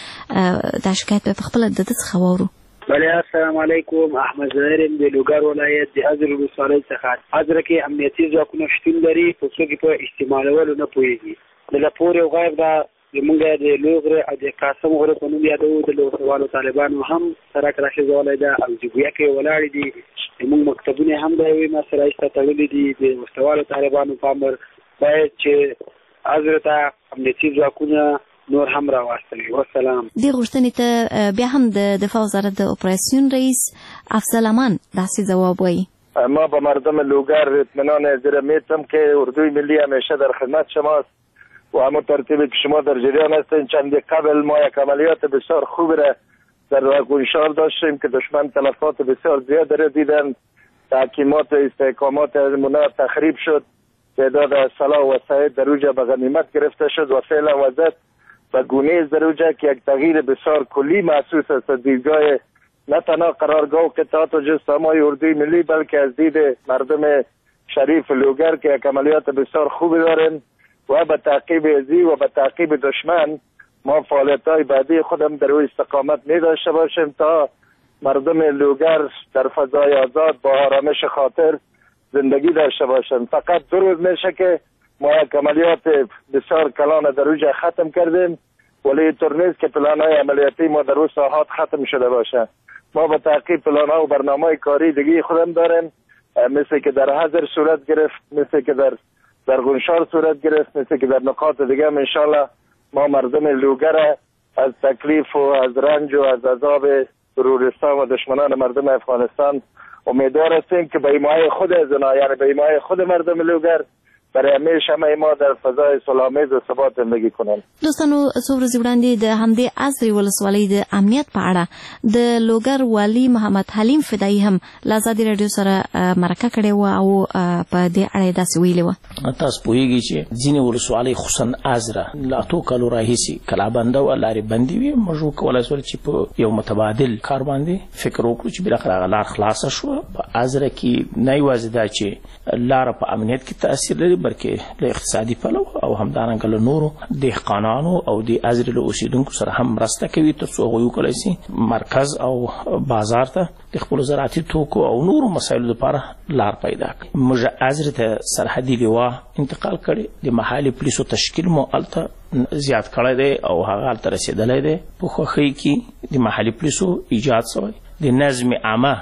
Speaker 5: دا شکایت په خپل د ده څخه واورو.
Speaker 10: بله، السلام علیکم. احمد ظاهر یم د لوګر ولایت د عصري ولسوالۍ څخه. عصر کې امنیتي ځواکونه شتون لري، خو څوک یې په استعمالولو نه پوهېږي. د لپور یو غایب دا زمونږ د لوګر او د قاسم غره په نوم یادوو د لوګروالو طالبانو هم سرک راخیزولی ده او جګویه کې ولاړې دي. زمونږ مکتبونه هم د یوې ما سره ایسته تړلي دي. د وسلوالو طالبانو په امر باید چې عصر ته امنیتي ځواکونه نور هم راوستلي. والسلام.
Speaker 5: دې غوښتنې ته بیا هم د دفاع وزارت د اپراسیون رئیس افضل امان داسې ځواب وایي:
Speaker 9: ما به مردم لوګر اطمینان حاضر میتم که اردوی ملی همیشه در خدمت شماست و همون ترتیبی که شما در جریان هستین. چندی قبل ما یک عملیات بسیار خوب را در گونشار داشتیم که دشمن تلفات بسیار زیاد را دیدن. تحکیمات و استحکامات منا تخریب شد. تعداد اسلحه و وسایل در اوجا به غنیمت گرفته شد و فعلا وضعیت و گونه در اوجا که یک تغییر بسیار کلی محسوس است. دیدگاه نه تنها قرارگاه و قطعات و جسامای اردوی ملی بلکه از دید مردم شریف لوګر که یک عملیات بسیار خوبی دارن و به تعقیب ازی و به تعقیب دشمن ما فعالیت‌های بعدی خودم در روی استقامت می داشته باشیم تا مردم لوګر در فضای آزاد با آرامش خاطر زندگی داشته باشند. فقط دو روز میشه که ما یک عملیات بسیار کلان در اوجا ختم کردیم، ولی اینطور نیست که پلان‌های عملیاتی ما در اون ساحات ختم شده باشه. ما به تعقیب پلان‌ها و برنامه‌های کاری دیگه خودم داریم، مثل که در حضر صورت گرفت، مثل که در در گونشار صورت گرفت، مثل که در نقاط دیگه هم انشالله ما مردم لوګر از تکلیف و از رنج و از عذاب تروریستان و دشمنان مردم افغانستان امیدوار هستیم که به ایمای خود از اونا، یعنی به ایمای خود مردم لوګر برای همیشه همه ما در فضای صلح‌آمیز و ثبات زندگی کنیم.
Speaker 5: دوستانو، څو ورځې وړاندې د همدې عصري ولسوالۍ د امنیت په اړه د لوګر والي محمد حلیم فدایي هم له ازادي راډیو سره مرکه کړې وه او په دې اړه یې داسې ویلي وه:
Speaker 11: تاسو پوهېږئ چې ځینې ولسوالۍ خصوصا عصره له اتو کالو راهیسې کلابنده وه، لارې بندې وې. موږ وکولی شول چې په یو متبادل کار باندې فکر وکړو چې بالاخره هغه لار خلاصه شوه. په عصره کې نه یوازې دا چې لاره په امنیت کې تاثیر لري بلکې له اقتصادي پلو او همدارنګه له نورو دهقانانو او د عصري له اوسیدونکو سره هم مرسته کوي تر څو هغوی وکولی شي مرکز او بازار ته د خپلو زراعتي توکو او نورو مسایلو لپاره لار پیدا کړي. موږ عصري ته سرحدي لوا انتقال کړی، د محلي پولیسو تشکیل مو هلته زیات کړی دی او هغه هلته رسېدلی دی. په خوښۍ کې د محلي پولیسو ایجاد شوی، د نظم عامه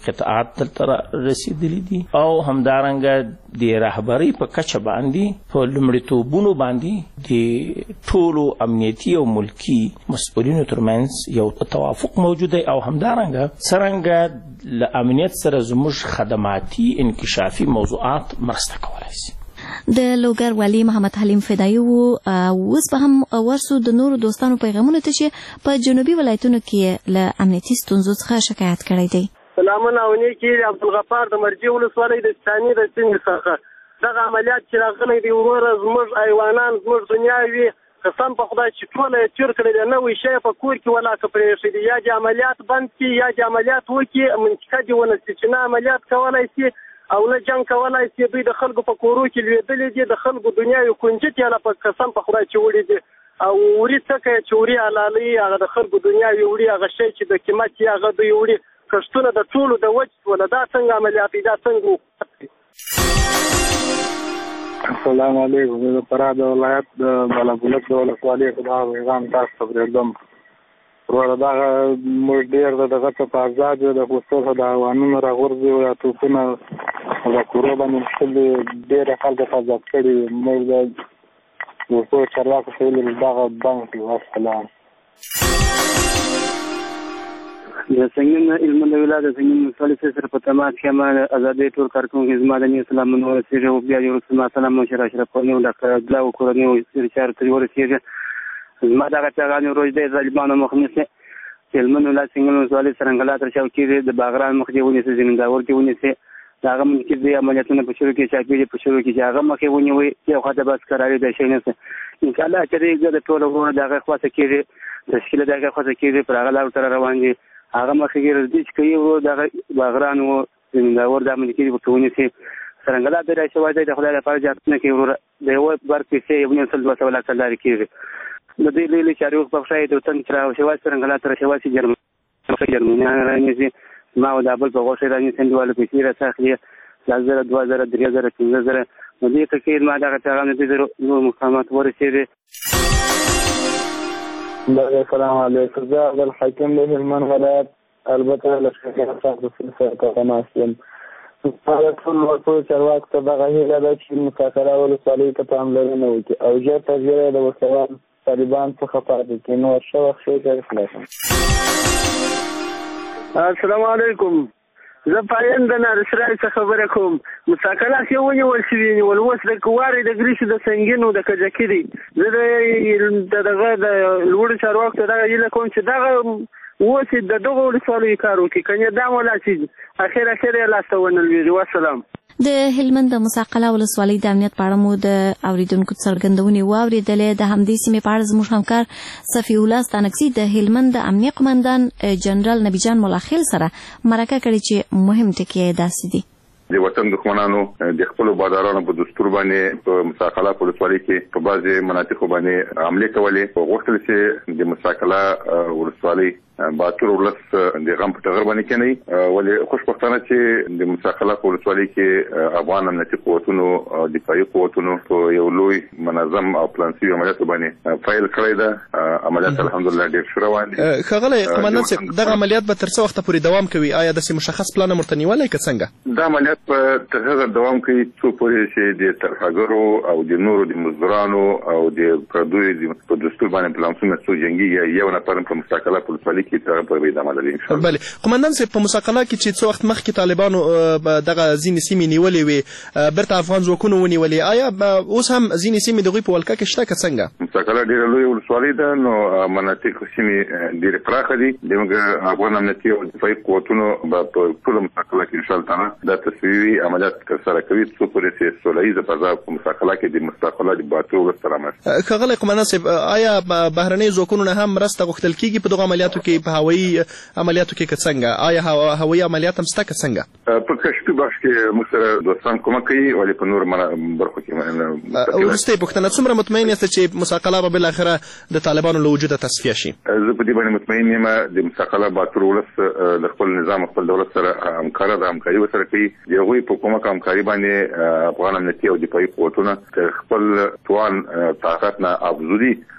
Speaker 11: قطعات دلته رسیدلي دي او همدارنګه د رهبرۍ په کچه باندې په لومړیتوبونو باندې د ټولو امنیتي او ملکي مسؤلینو ترمنځ یو توافق موجود دی او همدارنګه څرنګه له امنیت سره زموږ خدماتي انکشافي موضوعات مرسته کولی شي.
Speaker 5: د لوګر والي محمد حلیم فدایي وو اوس به هم ورسو د نورو دوستانو پیغامونه ته چې په جنوبي ولایتونو کې له امنیتي ستونزو څخه شکایت کړی دی.
Speaker 13: سلامونه او نیکي عبدالغفار د مرجې ولسوالۍ د ستاني د سیمې څخه دغه عملیات چې راغلی دی وروره زموږ ایوانان زموږ دنیاوي قسم په خدای چې ټوله یې تیر کړی دی نوی شی په کور کې ولاکه پرېښی دی یا دې عملیات بند کړي یا دې عملیات وکړي منطقه دې ونه شي چې نه عملیات کولی شي او نه جنګ کولای شي. دوی د خلکو په کورو کې لوېدلي دي د خلکو دنیاوي کنجت یې په قسم په خدای چې وړي دي او وړي څه کوي چې وړي حلالوي هغه د خلکو دنیاوي وړي هغه شی چې د قیمت یې هغه دوی وړي کښتونه د ټولو د وچ شوله دا څنګه عملیات دي دا څنګه وکړي.
Speaker 14: السلام علیکم. زه د فراه د ولایت د بالابلک د ولسوالۍ په دغه پیغام تاسو ته پرېږدم. وروره دغه موږ ډېر د دغه څه په ازاد یو د پوستو څخه د حیوانونو راغورځي او یا توپونه د کورو باندې مشکل دي ډېر خلک په ازاد کړي. موږ د پوستو چارواکو ته ویلي دغه بند کړي. والسلام.
Speaker 10: د سنگین علم د ولایت د سنگین ولسوالۍ سره په تماس کې ما ازادي ټول کارکونکو زما د نیو سلام نور سره او بیا یو سلام سلام مشر اشرف کورنی او ډاکټر عبدالله او کورنی او سر چار تریور سیږي زما دغه پیغام روز د ظالمانو مخنیسه چې علم ولایت سنگین ولسوالۍ سرنګلا تر شاو کې د باغران مخ دی ونیسه زمینداور کې ونیسه داغه من کې د عملیاتونو په شروع کې چاپیری په شروع کې هغه مخې ونیوي یو خاطر بس قرارې د شي نه ان شاء الله چې د ټولو ورو دغه خاصه کې تشکیل دغه خاصه کې پر هغه لار تر روان دي هغه مخې کې رځي چې کوي ورو دغه باغران او زمینداور د عمل کې په ټولنې سي سرنګلا د راشي وایي د خدای لپاره جاتنه کې ورو د یو بر کې یو نه سل دوه ولا کلاري کې د دې لیلې چارو په شای د تن تر او شوای سرنګلا تر شوای چې جرمني جرمني راځي ما او د ابل په غوښه راځي سندواله په سیره ساخلي لازر دوه زره درې زره پنځه زره نو دې ته کې ما دغه پیغام دې نور مقامات ورسېږي.
Speaker 14: السلام علیکم. زه عبدالحکیم د هلمند ولایت البته له شرکت څخه سره تماس یم. هغه ټول ورته چارواکو ته دغه هیله ده چې مسافره ولسوالۍ ته پاملرنه وکړي او ژر تر ژره د وسوال طالبان څخه پاتې کړي. نو ښه وخت ښه کار خلاصم.
Speaker 13: السلام علیکم. زه پاین د نارسرای څخه خبره کوم. مساکلات یو ونیول شوي ول اوس د کوارې د ګریشو د سنګینو د کجکي دي. زه د دغه د لوړو چارواکو ته دغه هیله کوم چې دغه اوس د دغه ولسوالیو کار وکړي کنه دا ولا چې اخر اخر یې لاسته ونه لوېږي. والسلام.
Speaker 5: د هلمند د مساقله ولسوالۍ د امنیت په اړه مو د اوریدونکو څرګندونې واورېدلې. د همدې سیمې په اړه زموږ همکار صفي الله ستانکزي د هلمند د امنیه قمندان جنرال نبی جان ملاخیل سره مرکه کړې چې مهم ټکي یې داسې دي.
Speaker 15: د وطن دښمنانو د خپل بادارانو په دستور باندې په مساقله ولسوالۍ کې په بعضي مناطقو باندې حمله کولې غوښتل چې د مساقله ولسوالۍ باتور ولس د غم په تغیر باندې کېنی ولې خوشبختانه چې د مساقله ولسوالۍ کې افغان امنیتي قوتونو او دفاعي قوتونو په یو لوی منظم او پلانسي عملیات باندې فایل کړی ده. عملیات الحمدلله ډېر ښه روان دي.
Speaker 18: ښاغلی قمندان صاحب دغه عملیات به تر څه وخته پورې دوام کوي؟ آیا داسې مشخص پلان ورته نیولی که څنګه؟
Speaker 15: دا عملیات په تر هغه دوام کوي څو پورې چې د ترهګرو او د نورو د مزدورانو او د پردوی په دستور باندې پلانسونه څو جنګي یو نفر په مساقله ولسوالۍ کې تر په ویده عمل ان شاء الله.
Speaker 18: بله قمندان صاحب په مساقله کې چې څو وخت مخکې طالبانو دغه ځینې سیمې نیولې وې بیرته افغان ځواکونو ونیولې آیا اوس هم ځینې سیمې د هغوی په ولکه کې شته که څنګه؟
Speaker 15: مساقله ډېره لویه ولسوالۍ ده نو مناطق سیمې ډېرې پراخه دي. زموږ افغان امنیتي او دفاعي قوتونو به په ټوله مساقله کې انشاءالله تعالی دا تصویري عملیات ترسره کوي څو پورې چې سوله ییزه فضا په مساقله کې د مساقله د باتور ولس سره رامنځته.
Speaker 18: ښاغلی قمندان صاحب آیا بهرنیو ځواکونو نه هم مرسته غوښتل کېږي په دغو عملیاتو کې په هوایي عملیاتو کې که څنګه؟ آیا هوایي عملیات هم شته که څنګه؟
Speaker 15: په کشفي بخش کې موږ سره دوستان کومک کوي ولې په نورو برخو کې.
Speaker 18: وروستۍ پوښتنه څومره مطمئن یاست چې مساقله به بالاخره د طالبانو له وجوده تصفیه شي؟
Speaker 15: زه په دې باندې مطمئن یم. د مساقله باتور ولس د خپل نظام خپل دولت سره همکاره ده همکاري ورسره کوي. د هغوی په کومک همکاري باندې افغان امنیتي او دفاعي قوتونه تر خپل توان طاقت نه افزودي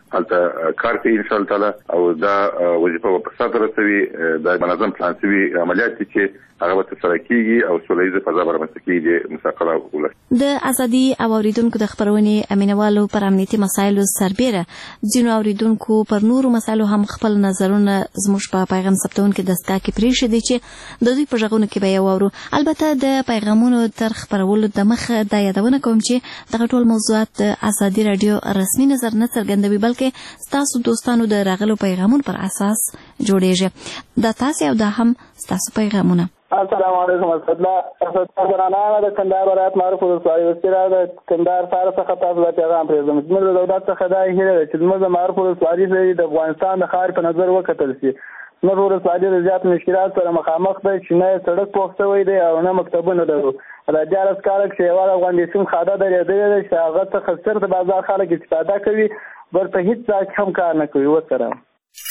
Speaker 15: هلته کار کوي ان شاء الله تعالی او دا وظیفه په سر رسوي د منظم پلان شوي عملیات چې هغه به ترسره کیږي او سوله ییزه فضا برابر کیږي مساقله ولر
Speaker 5: د ازادي او اوریدونکو د خبرونې امینوالو پر امنیتي مسایلو سربېره ځینو اوریدونکو پر نورو مسایلو هم خپل نظرونه زموږ په پیغام ثبتونکو دستګاه کې پریښي دي چې د دوی په ژغونو کې به یې واورو. البته د پیغامونو تر خبرولو د مخه دا یادونه کوم چې دغه ټول موضوعات د ازادي رادیو رسمي نظر نه څرګندوي بلکې ستاسو دوستانو د راغلو پیغامونو پر اساس جوړیږي. دا تاسو او دا هم ستاسو پیغامونه.
Speaker 6: السلام علیکم اسد الله اسد قرانه د کندهار ولایت معروف ولسوالۍ وسیله د کندهار ښار څخه تاسو ته پیغام پرېږدم. زموږ د دولت څخه دا هیله ده چې زموږ د معروف ولسوالۍ سره د افغانستان د ښار په نظر وکتل شي. زموږ ولسوالۍ د زیات مشکلات سره مخامخ ده چې نه سړک پوخ شوی دی او نه مکتبونه لرو. دا دیارلس کاله چې یوه افغان سیم خاده درېدلې ده چې هغه څخه صرف د بازار خلک استفاده کوي بل په هېڅ ځای کې هم کار نه کوي. وسلام.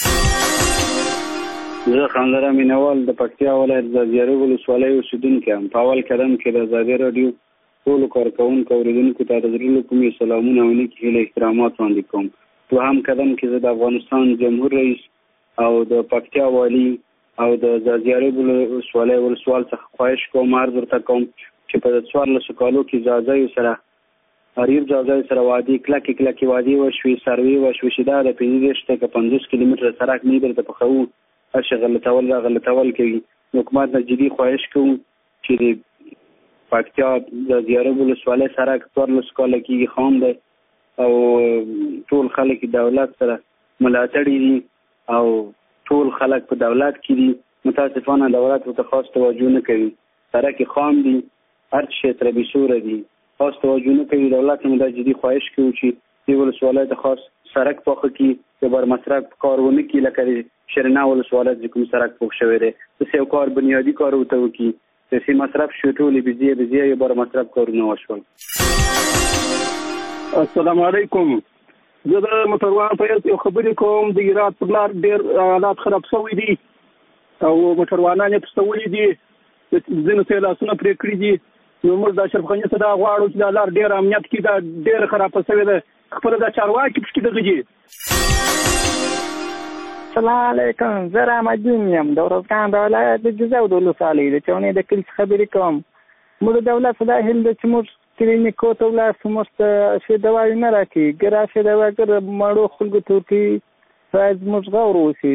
Speaker 10: زه خاندره مینوال د پکتیا ولایت د زیارو ولسوالۍ اوسیدونکی یم. په اول قدم کې د ازادي راډیو ټولو کارکوونکو اورېدونکو ته د زړه له کومې سلامونه او نیکې هیلې احترامات وړاندې کوم. دوهم قدم کې زه د افغانستان جمهور رئیس او د پکتیا والي او د زیارو ولسوالۍ ولسوال څخه خواهش کوم عرض ورته کوم چې په څوارلسو کالو کې ځاځیو سره هریب ځاځیو سره وعدې کلکې کلکې وعدې وشوې سروې وشوې چې دا د پنځه دېرش څخه پنځوس کیلومتره سړک نه درته پخوو هرڅه غلطول را غلطول کوي. حکومت نه جدي خواهش کوم چې د پکتیا د زیارو ولسوالۍ سړک څوارلسو کاله کېږي خام دی او ټول خلک دولت سره ملاتړي دي او ټول خلک په دولت کې دي. متاسفانه دولت ورته خاص توجه نه کوي. سړک خام دي هر شی تر بیسوره دي خاص توجه نه کوي. دولت نه دا جدي خواهش کوي چې د ولسوالۍ ته خاص سړک پاخه کړي د بر مصرف کارونه کې لکه شرنا ولسوالۍ چې کوم سړک پوښ شوی دی د یو کار بنیادی کار وته وکي چې مصرف شو ټول بيزي بيزي یو بر مصرف کارونه وشول.
Speaker 13: السلام علیکم. زه د موټروان په یو خبرې کوم د ایران په لار ډېر حالات خراب شوي دي او موټروانان یې پستولي دي ځینو ته لاسونه پرې کړي دي. نو موږ د اشرف غني څخه دا غواړو چې د لار ډېر امنیت کې دا ډېر خراب شوی دی. خپل د چارواکي پکې دغه دي.
Speaker 16: السلام علیکم. زه رحمدین یم د ورځګان د ولایت د جزا د ولسوالۍ د چونې د کلي خبرې کوم. موږ د دولت څخه هیله ده چې موږ کلینیکو ته ولاړ شو موږ ته شی دوایي نه راکړي ګرا شی دوا ګر مړو خلکو ته ورکړي باید موږ غور وشي.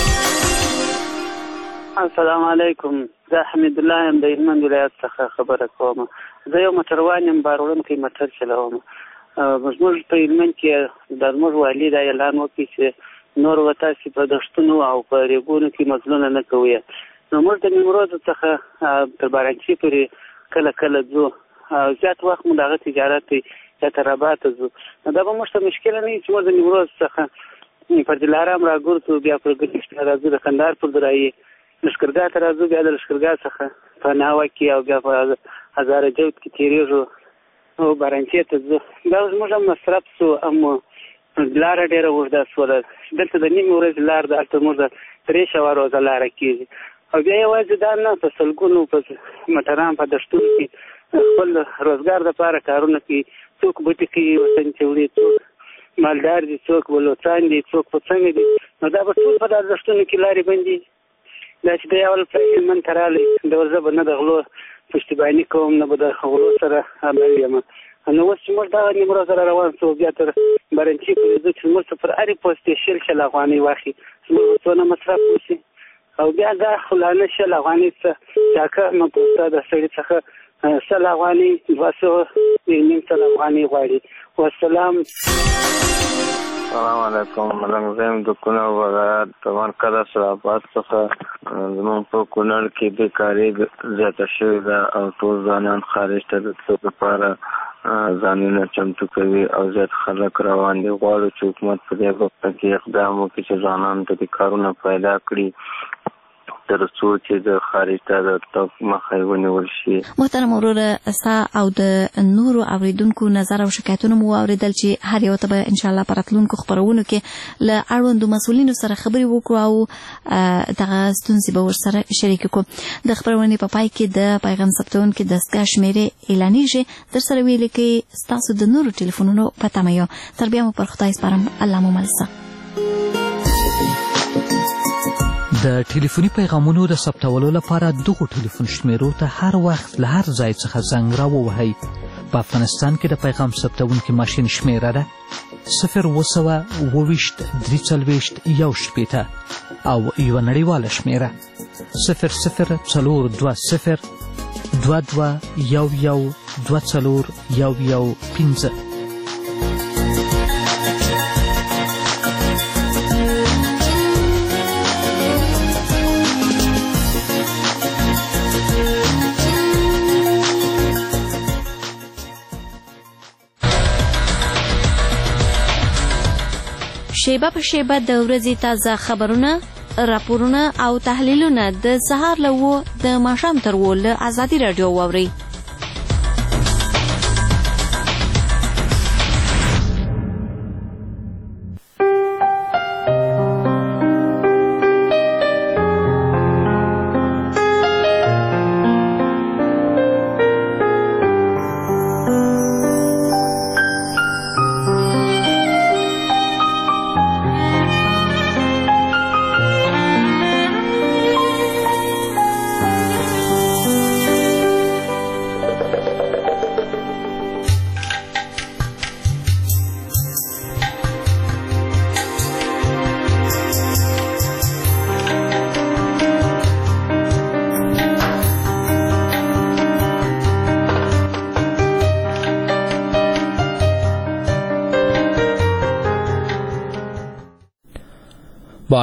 Speaker 10: السلام علیکم. زه حمید الله یم د هلمند ولایت څخه خبره کوم. زه یو موټروان یم بار وړونکی موټر چلوم. زموږ په هلمند کې د زموږ والي دا اعلان وکړي چې نور وتاسي په دښتونو او په ریګونو کې مزلونه نه کوي. نو موږ د نیمروز څخه تر بارانچي پورې کله کله ځو. زیات وخت مو دغه تجارت یا تر رباط ځو. نو دا به موږ ته مشکل نه وي چې موږ د نیمروز څخه پر دلارام راګرځو بیا پر ګرشت راځو د کندهار پر درایي لښکرګاه ته راځو بیا د لښکرګاه څخه په ناوه کې او بیا په هزاره جوت کې تېرېږو او بارانچي ته ځو. دا زموږ هم مصرف سو هم لاره ډېره اوږده شوله. دلته د نیمې ورځې لار ده هلته موږ د درې سوه روزه لاره کېږي او بیا یوازې دا نه په سلګونو په موټران په دښتونو کې خپل روزګار دپاره کارونه کوي. څوک بوټي کوي وطن چوړي څوک مالدار دي څوک بلوڅان دي څوک پڅنګ دي. نو دا به ټول په دا دښتونو کې لارې بندي. دا چې دی اول په هلمند ته راغلی د ورځه به نه د غلو پشتیباني کوم نه به د غلو سره عمل یم. نو اوس چې موږ دغه نیمروز را روان سو بیا تر بارانچي پورې ځو چې موږ څه پر هرې پوستې شل شل افغانۍ واخلي زموږ به څونه مصرف وشي او بیا دا خلانه شل افغانۍ څه چاکه مه پوسته د سړي څخه سل افغانۍ دوه سوه نیم سل افغانۍ غواړي. والسلام.
Speaker 17: السلام علیکم. ملنګ زه یم د کونړ ولایت د مرکز اسلامآباد څخه. زموږ په کونړ کې بیکاري زیاته شوې ده او ټول ځوانان خارج ته د تلو لپاره ځانونه چمتو کوي او زیات خلک روان دي. غواړو چې حکومت په دې وخت کې اقدام وکړي چې ځوانانو ته د کارونه پیدا کړي. تر څو چې د خارج ته د تګ مخه ونیول شي.
Speaker 5: محترم وروره ستا او د نورو اوریدونکو نظر او شکایتونه مو اوریدل چې هر یو ته به ان شاء الله په راتلونکو خبرونو کې له اړوندو مسؤلینو سره خبرې وکړو او دغه ستونزې به ورسره شریک کړو. د خبرونې په پای کې د پیغام ثبتونکو دستګاه شمیرې اعلانیږي. در سره ویل کې ستاسو د نورو ټلیفونونو په تمه یو. تر بیا مو پر خدای سپارم. الله مو ملسه.
Speaker 1: د ټلیفوني پیغامونو د ثبتولو لپاره دغو ټلیفون شمیرو ته هر وخت له هر ځای څخه زنګ راووهئ. په افغانستان کې د پیغام ثبتونکي ماشین شمیره ده صفر اوه سوه اوه ویشت درې څلوېښت یو شپېته او یوه نړیواله شمیره صفر صفر څلور دوه صفر دوه دوه یو یو دوه څلور یو یو پنځه.
Speaker 5: شیبه په شیبه د ورځې تازه خبرونه، راپورونه او تحلیلونه د سهار له اوه د ماښام تر اوه له ازادي راډیو واورئ.